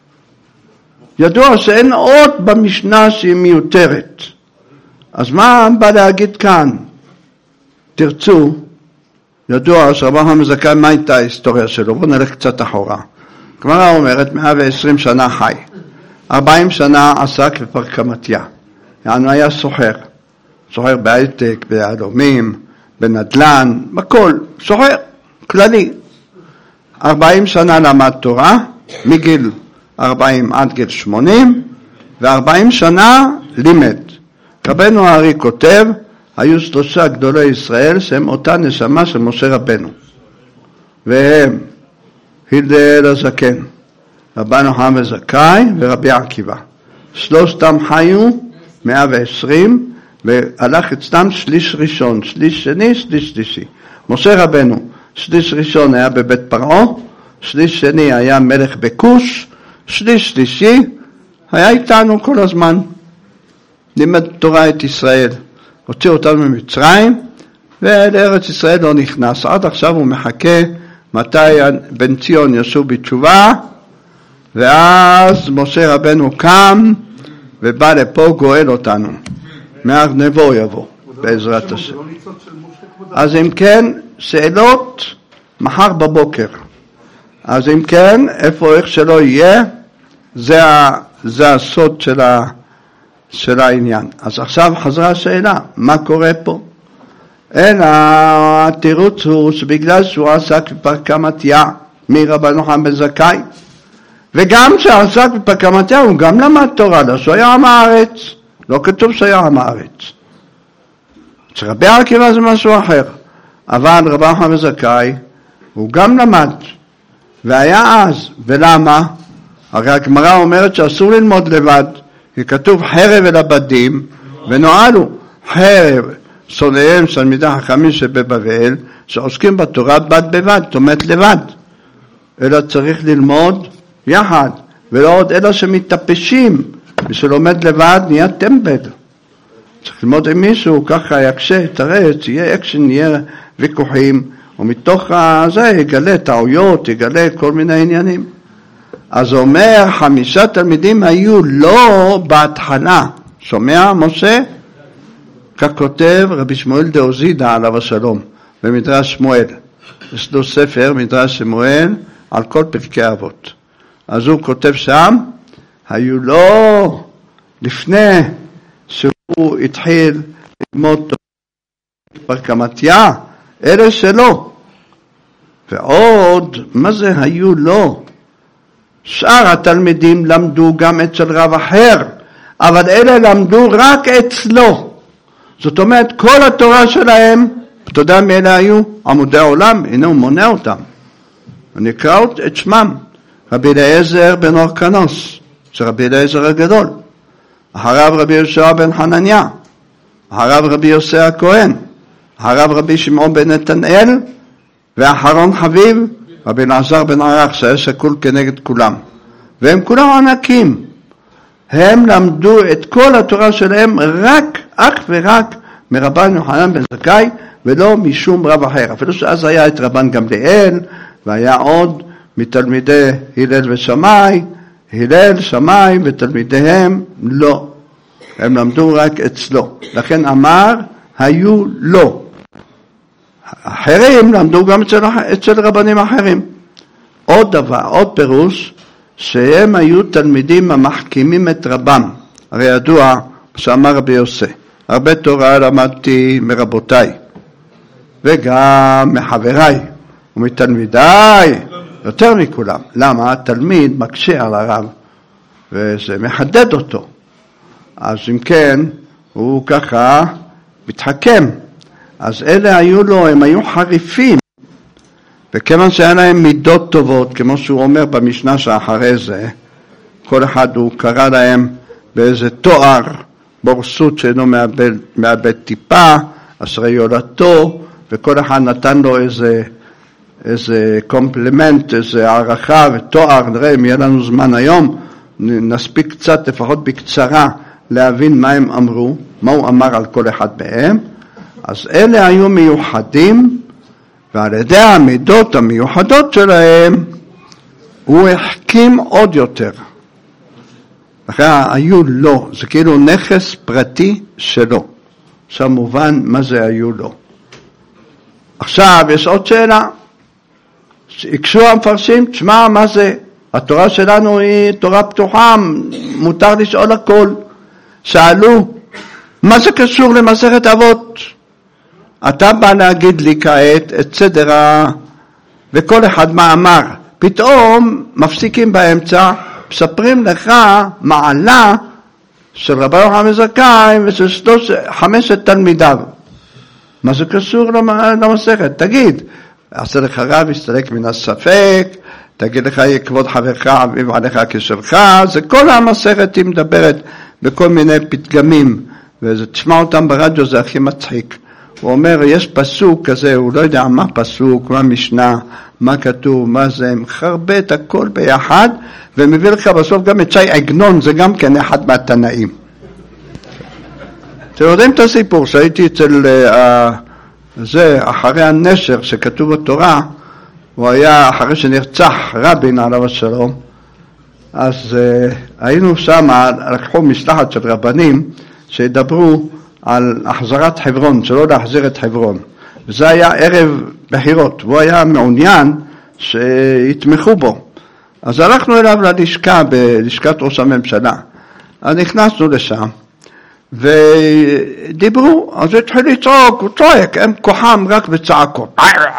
ידוע שאין עוד במשנה שהיא מיותרת. אז מה בא להגיד כאן? תרצו, ידוע שרבן יוחנן בן זכאי, מה הייתה ההיסטוריה שלו? בואו נלך קצת אחורה. הגמרא אומרת, מאה ועשרים שנה חי. ארבעים שנה עסק בפרקמטיה. יענו היה סוחר. סוחר בהייטק, ביהלומים, בנדלן, בכל. סוחר, כללי. ארבעים שנה למד תורה, מגיל ארבעים עד גיל שמונים, וארבעים שנה לימד. רבנו הארי כותב, היו שלושה גדולי ישראל שהם אותה נשמה של משה רבנו. והם הלל הזקן, רבן יוחנן בן זכאי ורבי עקיבא. שלושתם חיו מאה ועשרים, והלך אצלם שליש ראשון, שליש שני, שליש שלישי. משה רבנו, שליש ראשון היה בבית פרעה, שליש שני היה מלך בכוש, שליש שלישי היה איתנו כל הזמן. לימד תורה את ישראל, הוציא אותנו ממצרים, ולארץ ישראל לא נכנס. עד עכשיו הוא מחכה מתי בן ציון ישוב בתשובה, ואז משה רבנו קם ובא לפה גואל אותנו. מארנבו יבוא, בעזרת השם. אז אם כן, שאלות מחר בבוקר. אז אם כן, איפה איך שלא יהיה, זה, זה הסוד של, ה, של העניין. אז עכשיו חזרה השאלה, מה קורה פה? אין, התירוץ הוא שבגלל שהוא עסק בפרקמטיה מרבן יוחנן בן זכאי, וגם שעסק בפרקמטיה הוא גם למד תורה, לא שהוא היה עם הארץ, לא כתוב שהיה עם הארץ. רבי עקיבא זה משהו אחר, אבל רבן יוחנן בן זכאי הוא גם למד, והיה אז, ולמה? הרי הגמרא אומרת שאסור ללמוד לבד, כי כתוב חרב אל הבדים, ונועלו חרב, שונאיהם תלמידי חכמים שבבבל, שעוסקים בתורה בד בבד, זאת אומרת לבד. אלא צריך ללמוד יחד, ולא עוד אלא שמתאפשים, ושלומד לבד נהיה טמבל. צריך ללמוד עם מישהו, ככה יקשה, תרץ, יהיה אקשן, יהיה ויכוחים, ומתוך זה יגלה טעויות, יגלה כל מיני עניינים. אז אומר, חמישה תלמידים היו לא בהתחלה. שומע, משה? כך כותב רבי שמואל דאוזידא עליו השלום, במדרש שמואל. יש לו ספר, מדרש שמואל, על כל פרקי אבות. אז הוא כותב שם, היו לא לפני שהוא התחיל ללמוד פרקמטיה, אלה שלא. ועוד, מה זה היו לא? שאר התלמידים למדו גם אצל רב אחר, אבל אלה למדו רק אצלו. זאת אומרת, כל התורה שלהם, אתה יודע מי אלה היו? עמודי העולם, הנה הוא מונה אותם. אני אקרא את שמם. רבי אליעזר בן אורקנוס, זה רבי אליעזר הגדול. הרב רבי יהושע בן חנניה, הרב רבי יוסי הכהן, הרב רבי שמעון בן נתנאל, ואחרון חביב, רבי אלעזר בן ערך, שהיה שקול כנגד כולם. והם כולם ענקים. הם למדו את כל התורה שלהם רק, אך ורק מרבן יוחנן בן זכאי, ולא משום רב אחר. אפילו שאז היה את רבן גמליאל, והיה עוד מתלמידי הלל ושמאי, הלל, שמאי ותלמידיהם לא. הם למדו רק אצלו. לכן אמר, היו לא. אחרים למדו גם אצל, אצל רבנים אחרים. עוד דבר, עוד פירוש, שהם היו תלמידים המחכימים את רבם. הרי ידוע שאמר רבי יוסי, הרבה תורה למדתי מרבותיי, וגם מחבריי ומתלמידיי, יותר מכולם. למה? התלמיד מקשה על הרב, וזה מחדד אותו. אז אם כן, הוא ככה מתחכם. אז אלה היו לו, הם היו חריפים. וכיוון שהיה להם מידות טובות, כמו שהוא אומר במשנה שאחרי זה, כל אחד הוא קרא להם באיזה תואר, בורסות שאינו מאבד, מאבד טיפה, אשרי יולדתו, וכל אחד נתן לו איזה, איזה קומפלימנט, איזה הערכה ותואר. נראה אם יהיה לנו זמן היום, נספיק קצת, לפחות בקצרה, להבין מה הם אמרו, מה הוא אמר על כל אחד מהם. אז אלה היו מיוחדים, ועל ידי המידות המיוחדות שלהם, הוא החכים עוד יותר. לכן היו לו, זה כאילו נכס פרטי שלו. עכשיו מובן מה זה היו לו. עכשיו יש עוד שאלה. יקשו המפרשים, תשמע מה זה? התורה שלנו היא תורה פתוחה, מותר לשאול הכל. שאלו, מה זה קשור למסכת אבות? אתה בא להגיד לי כעת את סדר ה... וכל אחד מה אמר. פתאום מפסיקים באמצע, מספרים לך מעלה של רבי יוחנן בן זכאי ושל שלוש, חמשת תלמידיו. מה זה קשור למסכת? תגיד, עשה לך רב, הסתלק מן הספק, תגיד לך כבוד חברך, אביב עליך כשלך, זה כל המסכת היא מדברת בכל מיני פתגמים, ותשמע אותם ברדיו, זה הכי מצחיק. הוא אומר, יש פסוק כזה, הוא לא יודע מה פסוק, מה משנה, מה כתוב, מה זה, הם חרבה את הכל ביחד, ומביא לך בסוף גם את שי עגנון, זה גם כן אחד מהתנאים. אתם יודעים את הסיפור, שהייתי אצל, uh, זה, אחרי הנשר שכתוב בתורה, הוא היה, אחרי שנרצח רבין עליו השלום, אז uh, היינו שם, לקחו משלחת של רבנים, שידברו על החזרת חברון, שלא להחזיר את חברון. וזה היה ערב בחירות, והוא היה מעוניין שיתמכו בו. אז הלכנו אליו ללשכה, בלשכת ראש הממשלה. אז נכנסנו לשם, ודיברו, אז הוא התחיל לצעוק, הוא צועק, הם כוחם רק בצעקות.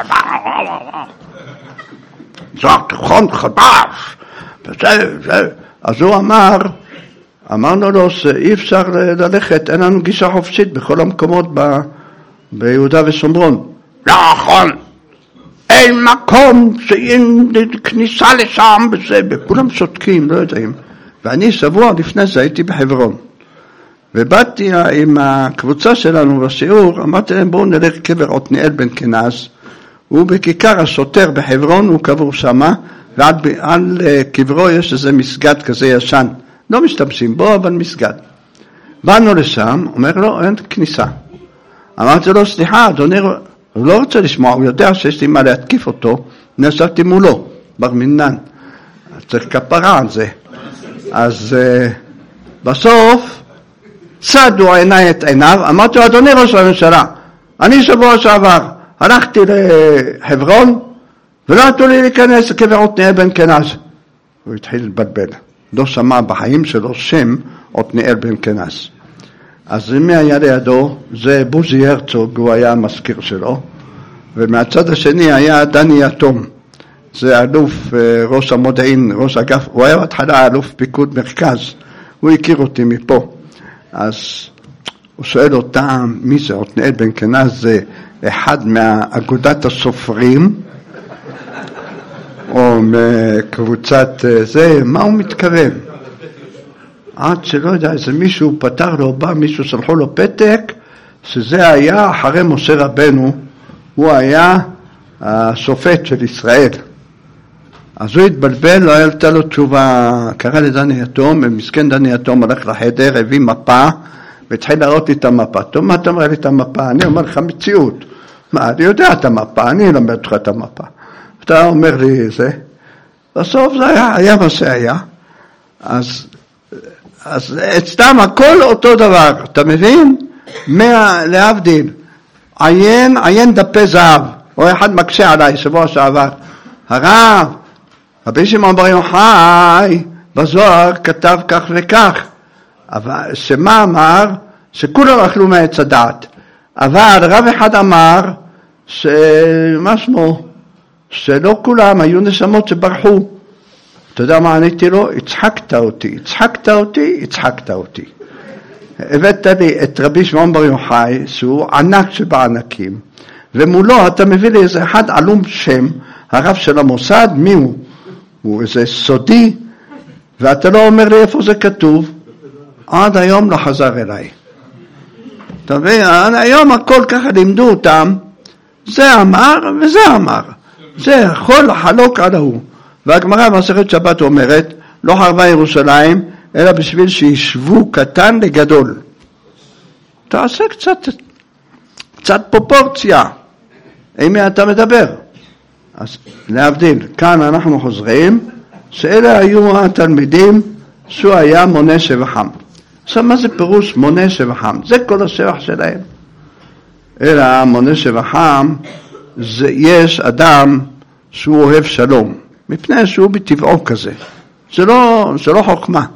זה תיכון חדש. וזה, זה. אז הוא אמר, אמרנו לו שאי אפשר ללכת, אין לנו גישה חופשית בכל המקומות ב, ביהודה ושומרון. לא נכון, אין מקום שאין כניסה לשם, וזה, וכולם שותקים, לא יודעים. ואני שבוע לפני זה הייתי בחברון, ובאתי עם הקבוצה שלנו בשיעור, אמרתי להם בואו נלך קבר עתניאל בן כנז, הוא בכיכר השוטר בחברון, הוא קבור שמה, ועל על קברו יש איזה מסגד כזה ישן, לא משתמשים בו, אבל מסגד. באנו לשם, אומר לו, אין כניסה. אמרתי לו, סליחה, אדוני, הוא לא רוצה לשמוע, הוא יודע שיש לי מה להתקיף אותו, נסעתי מולו, בר מינן. צריך כפרה על זה. אז uh, בסוף, צדו עיניי את עיניו, אמרתי לו, אדוני ראש הממשלה, אני שבוע שעבר, הלכתי לחברון, ולא נתנו לי להיכנס לקבר עתניאל בן כנז. הוא התחיל לבלבל. לא שמע בחיים שלו שם עתניאל בן כנז. אז מי היה לידו? זה בוזי הרצוג, הוא היה המזכיר שלו. ומהצד השני היה דני יתום. זה אלוף ראש המודיעין, ראש אגף. הוא היה בהתחלה אלוף פיקוד מרכז. הוא הכיר אותי מפה. אז הוא שואל אותם, מי זה? עתניאל בן כנז זה אחד מאגודת הסופרים, או מקבוצת זה, מה הוא מתכוון? עד שלא יודע, איזה מישהו פתר לו, בא מישהו, שלחו לו פתק, שזה היה אחרי משה רבנו, הוא היה השופט של ישראל. אז הוא התבלבל, לא הייתה לו תשובה, קרא לדני יתום, ומסכן דני יתום הלך לחדר, הביא מפה, והתחיל להראות לי את המפה. טוב, מה אתה אומר לי את המפה? אני אומר לך מציאות. מה, אני יודע את המפה, אני אלמד לך את המפה. אתה אומר לי זה, בסוף זה היה, היה מה שהיה, אז, אז אצלם הכל אותו דבר, אתה מבין? מה, להבדיל, עיין, עיין דפי זהב. או אחד מקשה עליי, שבוע שעבר. הרב, רבי שמעון בר יוחאי, בזוהר כתב כך וכך. אבל שמה אמר? שכולם אכלו מעץ הדעת. אבל רב אחד אמר, שמה שמו? שלא כולם היו נשמות שברחו. אתה יודע מה עניתי לו? הצחקת אותי, הצחקת אותי, הצחקת אותי. הבאת לי את רבי שמעון בר יוחאי, שהוא ענק שבענקים, ומולו אתה מביא לי איזה אחד עלום שם, הרב של המוסד, מי הוא? הוא איזה סודי, ואתה לא אומר לי איפה זה כתוב, עד היום לא חזר אליי. אתה מבין? היום הכל ככה לימדו אותם, זה אמר וזה אמר, זה יכול לחלוק על ההוא. והגמרא במסכת שבת אומרת, לא חרבה ירושלים, אלא בשביל שישבו קטן לגדול. תעשה קצת, קצת פרופורציה. עם מי אתה מדבר? אז להבדיל, כאן אנחנו חוזרים, שאלה היו התלמידים, שהוא היה מונה שבחם. עכשיו מה זה פירוש מונה שבחם? זה כל השבח שלהם. אלא מונה שבחם, זה יש אדם שהוא אוהב שלום, מפני שהוא בטבעו כזה. זה לא, זה לא חוכמה.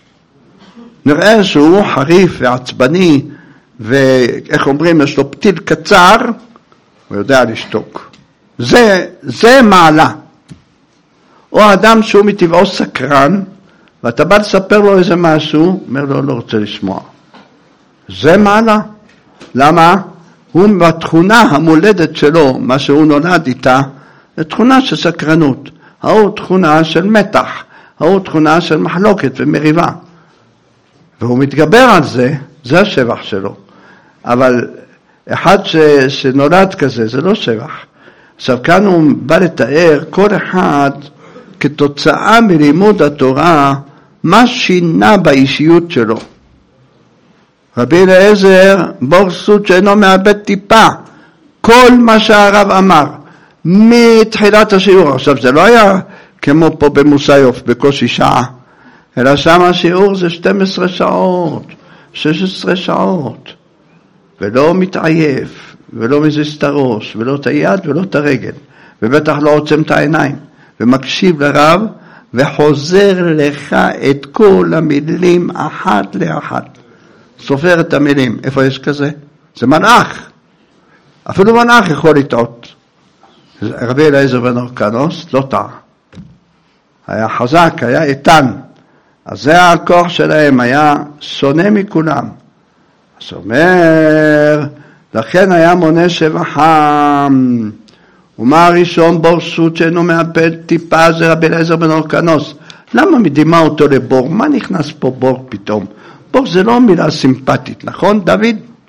נראה שהוא חריף ועצבני, ואיך אומרים, יש לו פתיל קצר, הוא יודע לשתוק. זה, זה מעלה. או אדם שהוא מטבעו סקרן, ואתה בא לספר לו איזה משהו, אומר לו, לא רוצה לשמוע. זה מעלה. למה? הוא בתכונה המולדת שלו, מה שהוא נולד איתה, זה תכונה של סקרנות. הוא תכונה של מתח, הוא תכונה של מחלוקת ומריבה. והוא מתגבר על זה, זה השבח שלו. אבל אחד ש, שנולד כזה, זה לא שבח. עכשיו כאן הוא בא לתאר כל אחד כתוצאה מלימוד התורה, מה שינה באישיות שלו. רבי אליעזר, בור סוד שאינו מאבד טיפה, כל מה שהרב אמר, מתחילת השיעור. עכשיו זה לא היה כמו פה במוסיוף, בקושי שעה, אלא שם השיעור זה שתים עשרה שעות, שש עשרה שעות, ולא מתעייף, ולא מזיז את הראש, ולא את היד ולא את הרגל, ובטח לא עוצם את העיניים, ומקשיב לרב, וחוזר לך את כל המילים אחת לאחת. סופר את המילים. איפה יש כזה? זה מנח. אפילו מנח יכול לטעות. רבי אליעזר בן הורקנוס לא טעה. היה חזק, היה איתן. אז זה הכוח שלהם, היה שונא מכולם. אז אומר, לכן היה מונה שבחם. ומה הראשון? בור סוד שאינו מאבד טיפה, זה רבי אליעזר בן הורקנוס. למה מדימה אותו לבור? מה נכנס פה בור פתאום? בור זה לא מילה סימפטית, נכון דוד?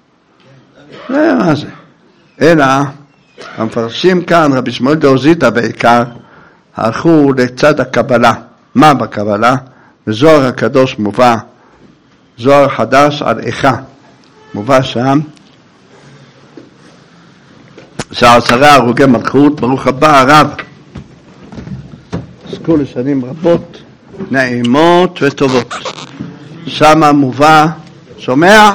זה מה זה. אלא, המפרשים כאן, רבי שמואל דאוזיתא בעיקר, הלכו לצד הקבלה. מה בקבלה? בזוהר הקדוש מובא, זוהר חדש על איכה. מובא שם, שעשרה הרוגי מלכות, ברוך הבא הרב. עסקו לשנים רבות, נעימות וטובות. שמה מובא, שומע?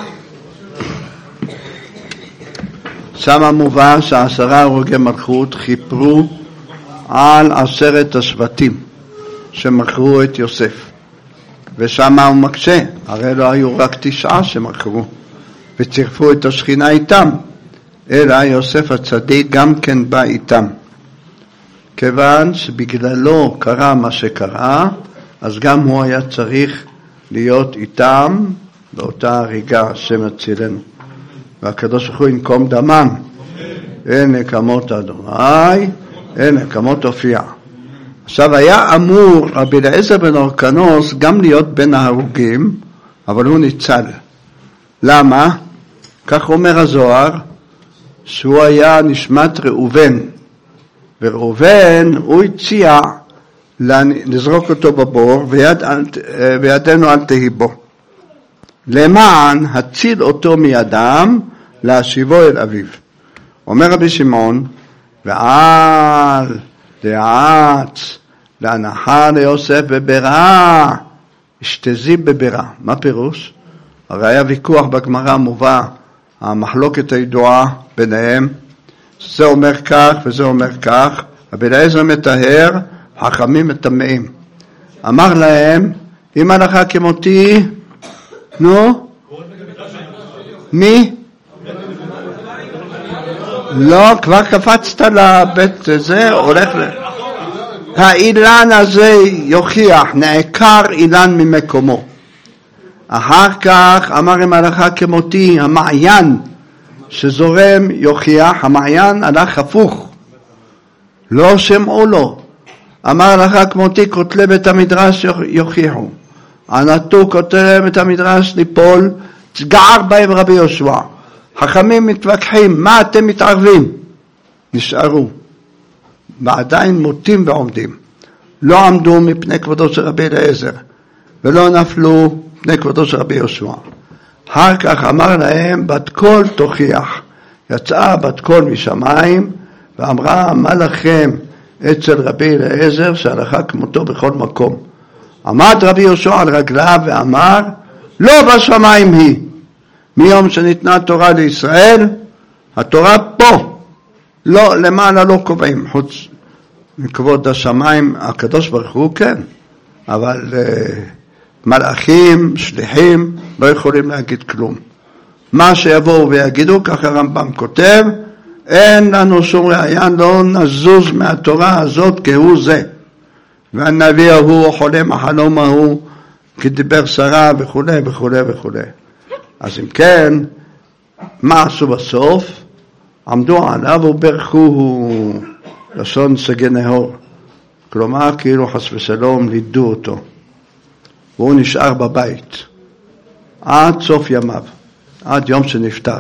שמה מובא שעשרה הרוגי מלכות חיפרו על עשרת השבטים שמכרו את יוסף. ושמה הוא מקשה, הרי לא היו רק תשעה שמכרו, וצירפו את השכינה איתם, אלא יוסף הצדיק גם כן בא איתם. כיוון שבגללו קרה מה שקרה, אז גם הוא היה צריך להיות איתם באותה הריגה שמצילנו. והקדוש ברוך הוא ינקום דמם. אין נקמות אדוני, אין נקמות הופיע. עכשיו היה אמור רבי אליעזר בן הורקנוס גם להיות בין ההרוגים, אבל הוא ניצל. למה? כך אומר הזוהר, שהוא היה נשמת ראובן. וראובן הוא הציע לזרוק אותו בבור, ויד, וידנו אל תהי בו. למען הציל אותו מידם, להשיבו אל אביו. אומר רבי שמעון, ועל דעץ להנחה ליוסף בבירה, אשתזי בבירה. מה פירוש? הרי היה ויכוח בגמרא מובא, המחלוקת הידועה ביניהם, זה אומר כך וזה אומר כך, רבי אליעזר מטהר, חכמים מטמאים. אמר להם, אם הלכה כמותי, נו, מי? לא, כבר קפצת לבית זה, הולך ל... האילן הזה יוכיח, נעקר אילן ממקומו. אחר כך אמר אם הלכה כמותי, המעיין שזורם יוכיח, המעיין הלך הפוך, לא שמעו לו. אמר הלכה כמותי, כותלי בית המדרש יוכיחו. ענתו כותלי בית המדרש ליפול, גער בהם רבי יהושע. חכמים מתווכחים, מה אתם מתערבים? נשארו. ועדיין מוטים ועומדים. לא עמדו מפני כבודו של רבי אליעזר, ולא נפלו מפני כבודו של רבי יהושע. אחר כך אמר להם, בת קול תוכיח. יצאה בת קול משמיים, ואמרה, מה לכם אצל רבי אליעזר, שהלכה כמותו בכל מקום. עמד רבי יהושע על רגליו ואמר, לא בשמיים היא. מיום שניתנה התורה לישראל, התורה פה. לא, למעלה לא קובעים, חוץ מכבוד השמיים, הקדוש ברוך הוא כן, אבל uh, מלאכים, שליחים, לא יכולים להגיד כלום. מה שיבואו ויגידו, כך הרמב"ם כותב, אין לנו שום ראייה, לא נזוז מהתורה הזאת כהוא זה. והנביא ההוא חולם החלום ההוא, כי דיבר שרה וכו' וכו' וכו'. אז אם כן, מה עשו בסוף? עמדו עליו וברכוהו, לשון סגי נהור. כלומר, כאילו חס ושלום לידו אותו. והוא נשאר בבית. עד סוף ימיו. עד יום שנפטר.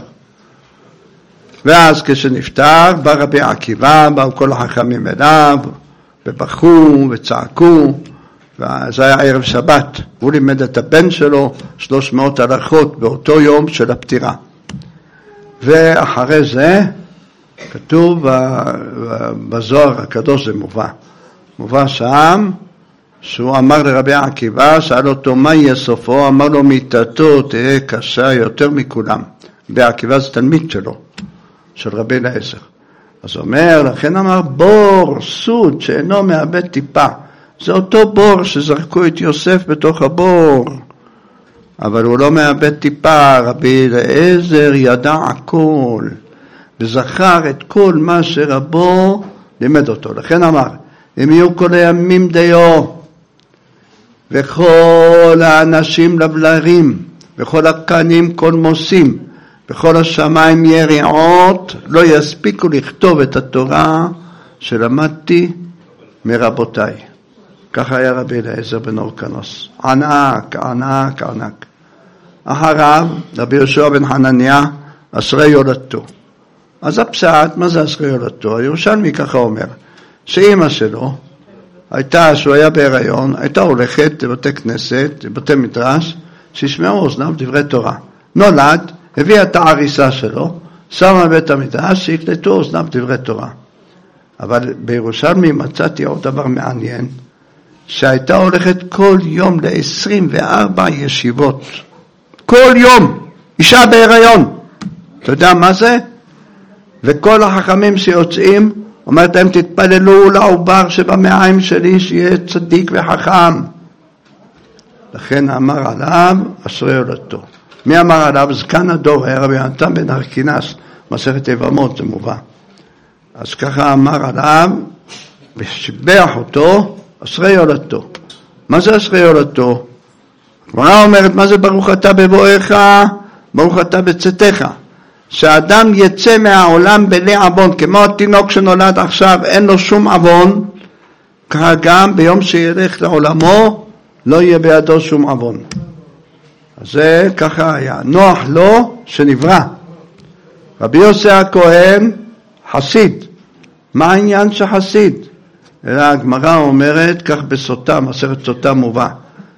ואז כשנפטר, בא רבי עקיבא, באו כל החכמים אליו, ובכו וצעקו, וזה היה ערב שבת. הוא לימד את הבן שלו שלוש מאות הלכות באותו יום של הפטירה. ואחרי זה, כתוב בזוהר הקדוש, זה מובא. מובא שם, שהוא אמר לרבי עקיבא, שאל אותו מה יהיה סופו, אמר לו מיתתו תהיה קשה יותר מכולם. רבי עקיבא זה תלמיד שלו, של רבי אליעזר. אז הוא אומר, לכן אמר בור, סוד, שאינו מאבד טיפה. זה אותו בור שזרקו את יוסף בתוך הבור. אבל הוא לא מאבד טיפה, רבי אליעזר ידע הכל, וזכר את כל מה שרבו לימד אותו. לכן אמר, אם יהיו כל הימים דיו, וכל האנשים לבלרים, וכל הקנים קולמוסים, וכל השמיים יריעות, לא יספיקו לכתוב את התורה שלמדתי מרבותיי. ככה היה רבי אליעזר בן הורקנוס. ענק, ענק, ענק. אחריו, רבי יהושע בן חנניה, אשרי יולדתו. אז הפשט, מה זה אשרי יולדתו? הירושלמי ככה אומר, שאמא שלו, הייתה, שהוא היה בהיריון, הייתה הולכת לבתי כנסת, לבתי מדרש, שישמעו אוזניו דברי תורה. נולד, הביאה את העריסה שלו, שמה בבית המדרש, שיקלטו אוזניו דברי תורה. אבל בירושלמי מצאתי עוד דבר מעניין, שהייתה הולכת כל יום ל-עשרים וארבע ישיבות. כל יום, אישה בהיריון. אתה יודע מה זה? וכל החכמים שיוצאים, אומרת להם תתפללו לעובר שבמעיים שלי שיהיה צדיק וחכם. לכן אמר עליו אשרי יולדתו. מי אמר עליו? זקן הדור, היה רבי יונתן בן הרכינס, מסכת יבמות, זה מובא. אז ככה אמר עליו, ושיבח אותו, אשרי יולדתו. מה זה אשרי יולדתו? הגמרא אומרת, מה זה ברוך אתה בבואך, ברוך אתה בצאתך. שאדם יצא מהעולם בלי עוון, כמו התינוק שנולד עכשיו, אין לו שום עוון, ככה גם ביום שילך לעולמו, לא יהיה בידו שום עוון. אז זה ככה היה. נוח לו שנברא. רבי יוסי הכהן, חסיד. מה העניין שחסיד? אלא הגמרא אומרת, כך בסוטה, מסכת סוטה מובא,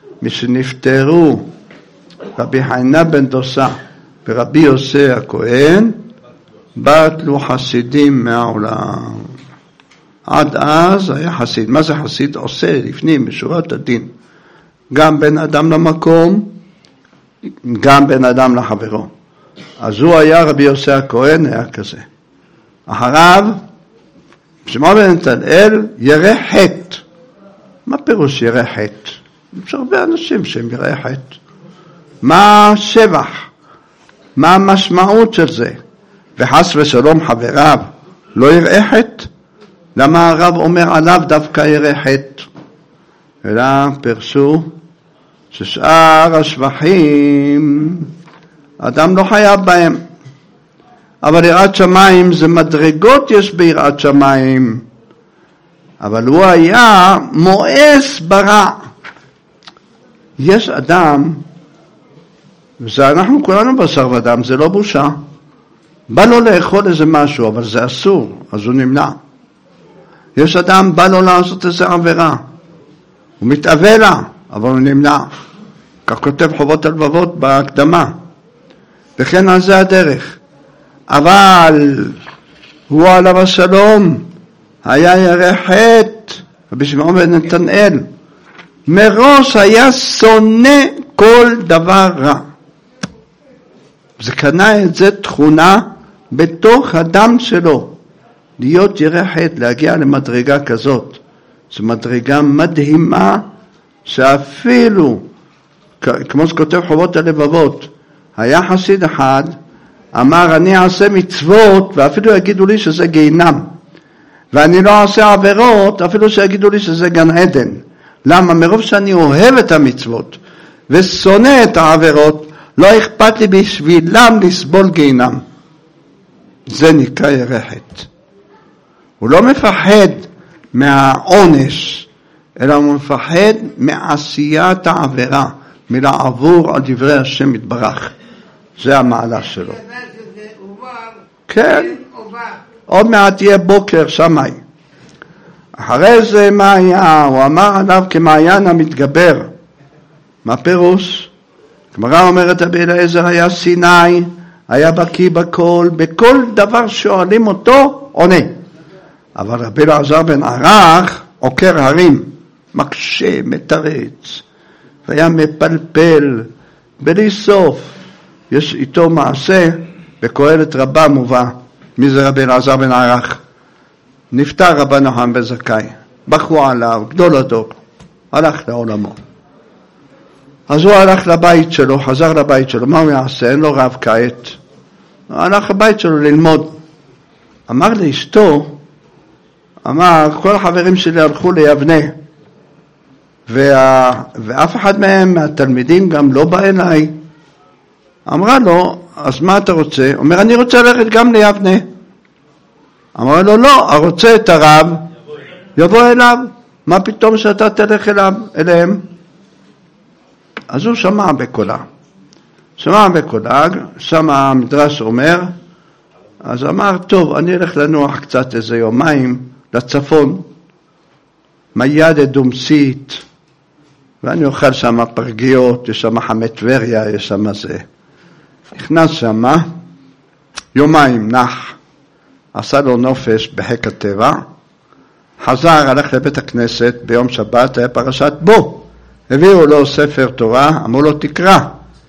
משנפטרו רבי חנינא בן דוסה ורבי יוסי הכהן, בטלו חסידים מהעולם. עד אז היה חסיד. מה זה חסיד? עושה לפנים בשורת הדין. גם בין אדם למקום, גם בין אדם לחברו. אז הוא היה רבי יוסי הכהן, היה כזה. אחריו, שמעון בן נתנאל ירא חטא. מה פירוש ירא חטא? יש הרבה אנשים שהם ירא חטא. מה השבח? מה המשמעות של זה? וחס ושלום חבריו לא ירא חטא? למה הרב אומר עליו דווקא ירא חטא? אלא פרשו ששאר השבחים אדם לא חייב בהם. אבל יראת שמיים זה מדרגות יש ביראת שמיים. אבל הוא היה מואס ברע. יש אדם, וזה אנחנו כולנו בשר ודם, זה לא בושה. בא לו לאכול איזה משהו, אבל זה אסור, אז הוא נמנע. יש אדם, בא לו לעשות איזה עבירה. הוא מתאווה לה, אבל הוא נמנע. כך כותב חובות הלבבות בהקדמה. וכן על זה הדרך. אבל הוא עליו השלום היה ירא חטא, רבי שמעון בן נתנאל מראש היה שונא כל דבר רע. זה קנה את זה תכונה בתוך הדם שלו, להיות ירא חטא, להגיע למדרגה כזאת. זו מדרגה מדהימה שאפילו כמו שכותב חובות הלבבות, היה חסיד אחד אמר אני אעשה מצוות ואפילו יגידו לי שזה גיהנם, ואני לא אעשה עבירות אפילו שיגידו לי שזה גן עדן. למה? מרוב שאני אוהב את המצוות ושונא את העבירות, לא אכפת לי בשבילם לסבול גיהנם. זה נקרא ירא חטא. הוא לא מפחד מהעונש, אלא הוא מפחד מעשיית העבירה, מלעבור על דברי השם יתברך. זה המעלה שלו. כן, עוד מעט יהיה בוקר שמאי. אחרי זה מה היה? הוא אמר עליו כמעיין המתגבר. מה פירוש? גמרא אומרת רבי אליעזר היה סיני, היה בקיא בכל, בכל דבר שואלים אותו עונה. אבל רבי אלעזר בן ערך עוקר הרים, מקשה, מתרץ, והיה מפלפל בלי סוף. יש איתו מעשה בקהלת רבה מובא. מי זה רבי אלעזר בן ערך? נפטר רבן יוחנן בן זכאי, בכו עליו, גדול הדור, הלך לעולמו. אז הוא הלך לבית שלו, חזר לבית שלו, מה הוא יעשה? אין לו רב כעת. הוא הלך לבית שלו ללמוד. אמר לאשתו, אמר, כל החברים שלי הלכו ליבנה, וה... ואף אחד מהם, מהתלמידים, גם לא בא אליי. אמרה לו, אז מה אתה רוצה? הוא אומר, אני רוצה ללכת גם ליבנה. אמרה לו, לא, הרוצה את הרב, יבוא אליו. מה פתאום שאתה תלך אליו, אליהם? אז הוא שמע בקולה. שמע בקולה, שם המדרש אומר, אז אמר, טוב, אני אלך לנוח קצת איזה יומיים לצפון, מיד דומסית, ואני אוכל שם פרגיות, יש שם חמי טבריה, יש שם זה. נכנס שם, יומיים נח, עשה לו נופש בחיק הטבע, חזר, הלך לבית הכנסת, ביום שבת היה פרשת בו, הביאו לו ספר תורה, אמרו לו תקרא.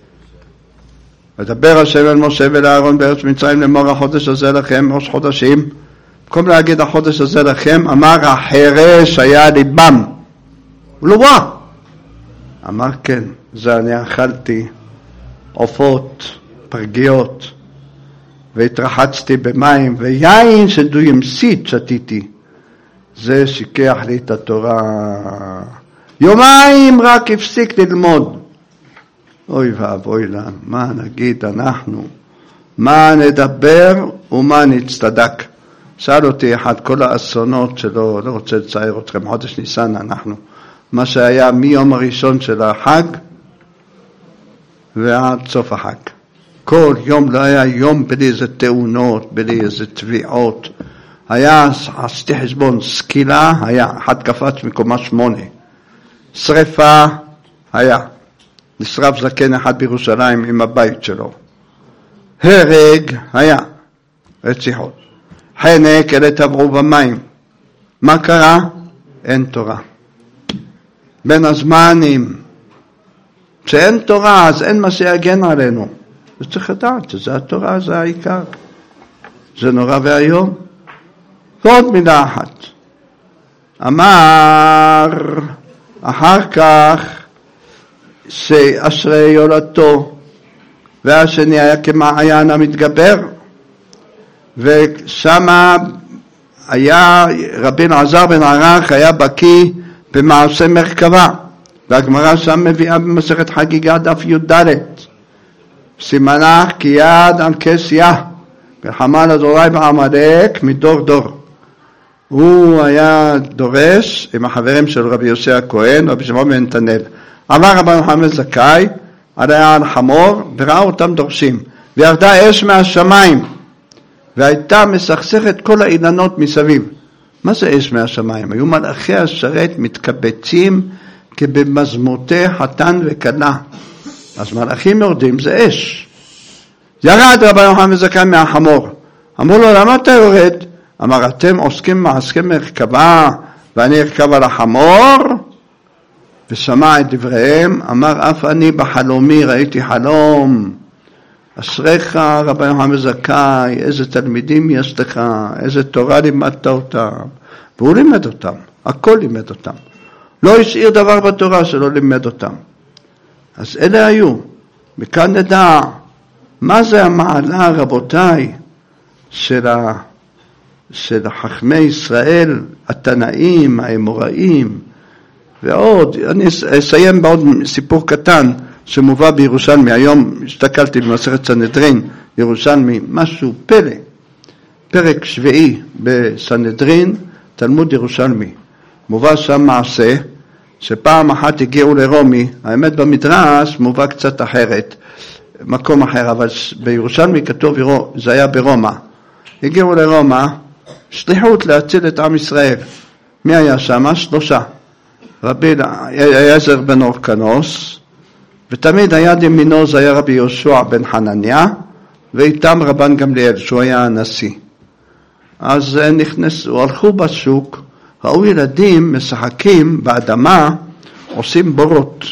ודבר השם אל משה ולאהרון בארץ מצרים לאמור החודש הזה לכם, ראש חודשים, במקום להגיד החודש הזה לכם, אמר החרש היה ליבם. הוא לא בא. אמר כן, זה אני אכלתי עופות, פרגיות, והתרחצתי במים, ויין שדוימסית שתיתי. זה שיקח לי את התורה. יומיים רק הפסיק ללמוד. אוי ואבוי לנו, מה נגיד אנחנו? מה נדבר ומה נצטדק? שאל אותי אחד, כל האסונות שלו, לא רוצה לצייר אתכם, חודש ניסן אנחנו, מה שהיה מיום הראשון של החג ועד סוף החג. כל יום לא היה יום בלי איזה תאונות, בלי איזה תביעות. היה, עשיתי חשבון, סקילה היה, אחד קפץ מקומה שמונה. שריפה היה. נשרף זקן אחד בירושלים עם הבית שלו. הרג היה. רציחות. חנק אלה טבעו במים. מה קרה? אין תורה. בין הזמנים, כשאין תורה אז אין מה שיגן עלינו. זה צריך לדעת, זה התורה, זה העיקר. זה נורא והיום. ועוד מילה אחת. אמר אחר כך שאשרי יולדתו, והשני היה כמעיין המתגבר, ושמה היה רבי אלעזר בן ערך היה בקיא במעשה מרכבה, והגמרא שם מביאה במסכת חגיגה דף י"ד, סימנה כי יד על כס יה, וחמה לדורי בעמלק מדור דור. הוא היה דורש עם החברים של רבי יוסי הכהן, רבי שמעון בן נתנאל. עבר רבי יוחנן זכאי, היה על חמור, וראה אותם דורשים, וירדה אש מהשמיים, והייתה מסכסכת כל האילנות מסביב. מה זה אש מהשמיים? היו מלאכי השרת מתקבצים כבמזמותי חתן וכלה. אז מלאכים יורדים, זה אש. ירד רבי יוחנן זכאי מהחמור. אמרו לו, למה אתה יורד? אמר, אתם עוסקים מעסקי מרכבה, ואני ארכב על החמור? ושמע את דבריהם, אמר, אף אני בחלומי ראיתי חלום. אשריך רבי יוחנן זכאי, איזה תלמידים יש לך, איזה תורה לימדת אותם. והוא לימד אותם, הכל לימד אותם. לא השאיר דבר בתורה שלא לימד אותם. אז אלה היו. מכאן נדע, מה זה המעלה, רבותיי, של ה... של חכמי ישראל, התנאים, האמוראים, ועוד. אני אסיים בעוד סיפור קטן שמובא בירושלמי. היום הסתכלתי במסכת סנהדרין, ירושלמי, משהו פלא. פרק שביעי בסנהדרין, תלמוד ירושלמי. מובא שם מעשה, שפעם אחת הגיעו לרומי, האמת במדרש מובא קצת אחרת, מקום אחר, אבל בירושלמי כתוב, זה היה ברומא. הגיעו לרומא, שליחות להציל את עם ישראל. מי היה שם? שלושה. רבי אליעזר בן אורקנוס, ותמיד היד ימינו זה היה רבי יהושע בן חנניה, ואיתם רבן גמליאל, שהוא היה הנשיא. אז נכנסו, הלכו בשוק, ראו ילדים משחקים באדמה, עושים בורות.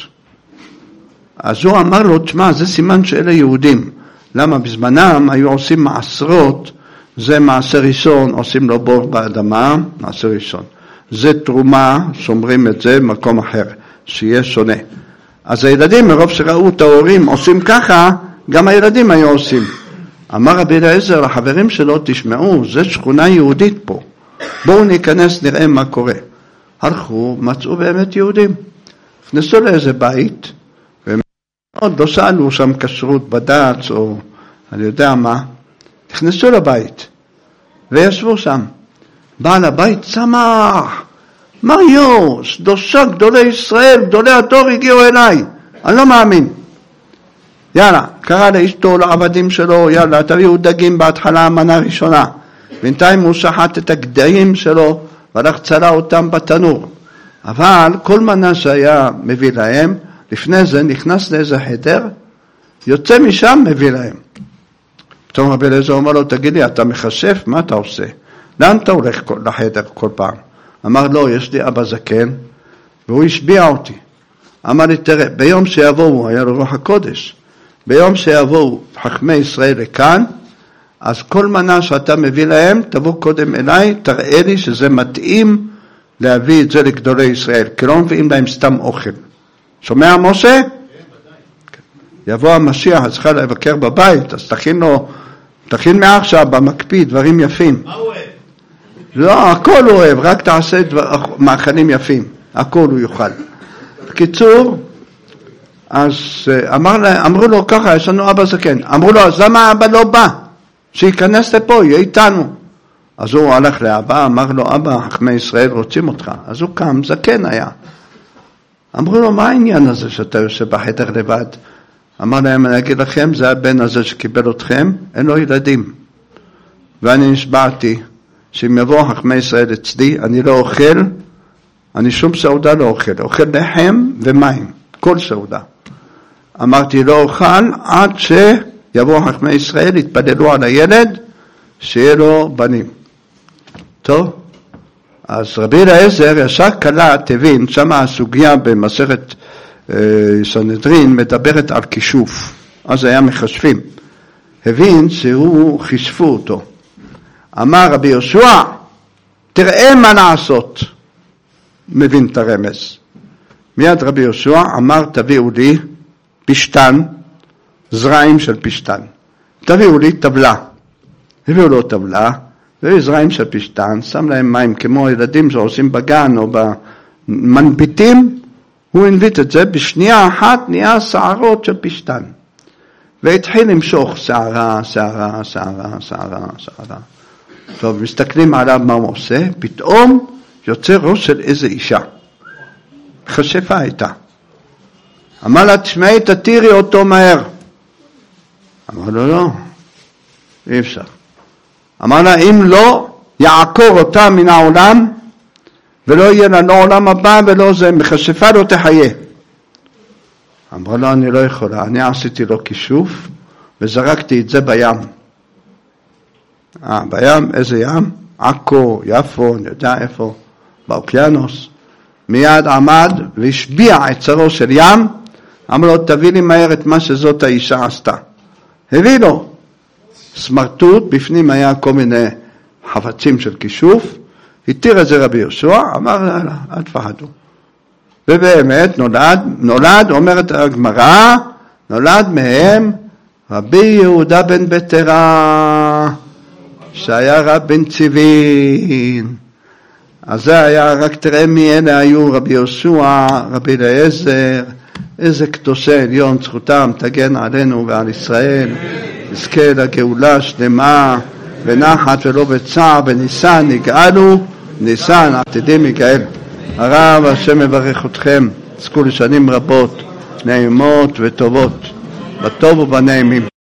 אז הוא אמר לו, תשמע, זה סימן שאלה יהודים. למה? בזמנם היו עושים מעשרות, זה מעשר ראשון, עושים לו בור באדמה, מעשר ראשון. זה תרומה, שומרים את זה במקום אחר, שיהיה שונה. אז הילדים, מרוב שראו את ההורים עושים ככה, גם הילדים היו עושים. אמר רבי אליעזר לחברים שלו, תשמעו, זה שכונה יהודית פה. בואו ניכנס, נראה מה קורה. הלכו, מצאו באמת יהודים. נכנסו לאיזה בית, ועוד לא שאלו שם כשרות בד"ץ, או אני יודע מה. נכנסו לבית, וישבו שם. בעל הבית שמח, מריוס, דושה גדולי ישראל, גדולי התור הגיעו אליי, אני לא מאמין. יאללה, קרא לאשתו, לעבדים שלו, יאללה, תביאו דגים בהתחלה, המנה ראשונה. בינתיים הוא שחט את הגדיים שלו, והלך צלה אותם בתנור. אבל כל מנה שהיה מביא להם, לפני זה נכנס לאיזה חדר, יוצא משם מביא להם. פתאום רבי אליעזר אומר לו, תגיד לי, אתה מחשף? מה אתה עושה? לאן אתה הולך לחדר כל פעם? אמר לו, יש לי אבא זקן, והוא השביע אותי. אמר לי, תראה, ביום שיבואו, היה לו רוח הקודש, ביום שיבואו חכמי ישראל לכאן, אז כל מנה שאתה מביא להם, תבוא קודם אליי, תראה לי שזה מתאים להביא את זה לגדולי ישראל, כי לא מביאים להם סתם אוכל. שומע משה? יבוא המשיח, אז צריכה לבקר בבית, אז תכין לו, תכין מעכשיו במקפיא דברים יפים. מה הוא אוהב? לא, הכל הוא אוהב, רק תעשה דבר, מאכלים יפים, הכל הוא יוכל. בקיצור, אז אמר לה, אמרו לו ככה, יש לנו אבא זקן. אמרו לו, אז למה אבא לא בא? שיכנס לפה, יהיה איתנו. אז הוא הלך לאבא, אמר לו, אבא, חכמי ישראל רוצים אותך. אז הוא קם, זקן היה. אמרו לו, מה העניין הזה שאתה יושב בחדר לבד? אמר להם, אני אגיד לכם, זה הבן הזה שקיבל אתכם, אין לו ילדים. ואני נשבעתי, שאם יבוא חכמי ישראל אצלי, אני לא אוכל, אני שום סעודה לא אוכל, אוכל לחם ומים, כל סעודה. אמרתי, לא אוכל עד שיבוא חכמי ישראל, יתפללו על הילד, שיהיה לו בנים. טוב, אז רבי אליעזר ישר קלט, הבין, שמה הסוגיה במסכת סנהדרין מדברת על כישוף, אז היה מחשבים. הבין שהוא חשפו אותו. אמר רבי יהושע, תראה מה לעשות. מבין את הרמז. מיד רבי יהושע אמר, תביאו לי פשטן, זרעים של פשטן. תביאו לי טבלה. הביאו לו טבלה, והיו זרעים של פשטן, שם להם מים כמו ילדים שעושים בגן או במנביטים, הוא הנביט את זה, בשנייה אחת נהיה שערות של פשטן. והתחיל למשוך שערה, שערה, שערה, שערה, שערה. טוב, מסתכלים עליו מה הוא עושה, פתאום יוצא ראש של איזה אישה. חשפה הייתה. אמר לה, תשמעי, תתירי אותו מהר. אמר לו, לא, אי אפשר. אמר לה, אם לא, יעקור אותה מן העולם, ולא יהיה לה לא עולם הבא, ולא זה, מחשפה לא תחיה. אמר לו, אני לא יכולה, אני עשיתי לו כישוף, וזרקתי את זה בים. אה, בים, איזה ים? עכו, יפו, אני יודע איפה, באוקיינוס. מיד עמד והשביע את צרו של ים, אמר לו, תביא לי מהר את מה שזאת האישה עשתה. הביא לו. סמרטוט, בפנים היה כל מיני חפצים של כישוף, התיר את זה רבי יהושע, אמר, לא, לא, אל תפחדו. ובאמת נולד, נולד, אומרת הגמרא, נולד מהם רבי יהודה בן בתרה, שהיה רב בן ציבין. אז זה היה, רק תראה מי אלה היו, רבי יהושע, רבי אליעזר, איזה קדושי עליון, זכותם תגן עלינו ועל ישראל, נזכה לגאולה שלמה ונחת ולא בצער, בניסן נגאלו, ניסן עתידים יגאל. הרב השם מברך אתכם, זכו לשנים רבות, נעימות וטובות, בטוב ובנעימים.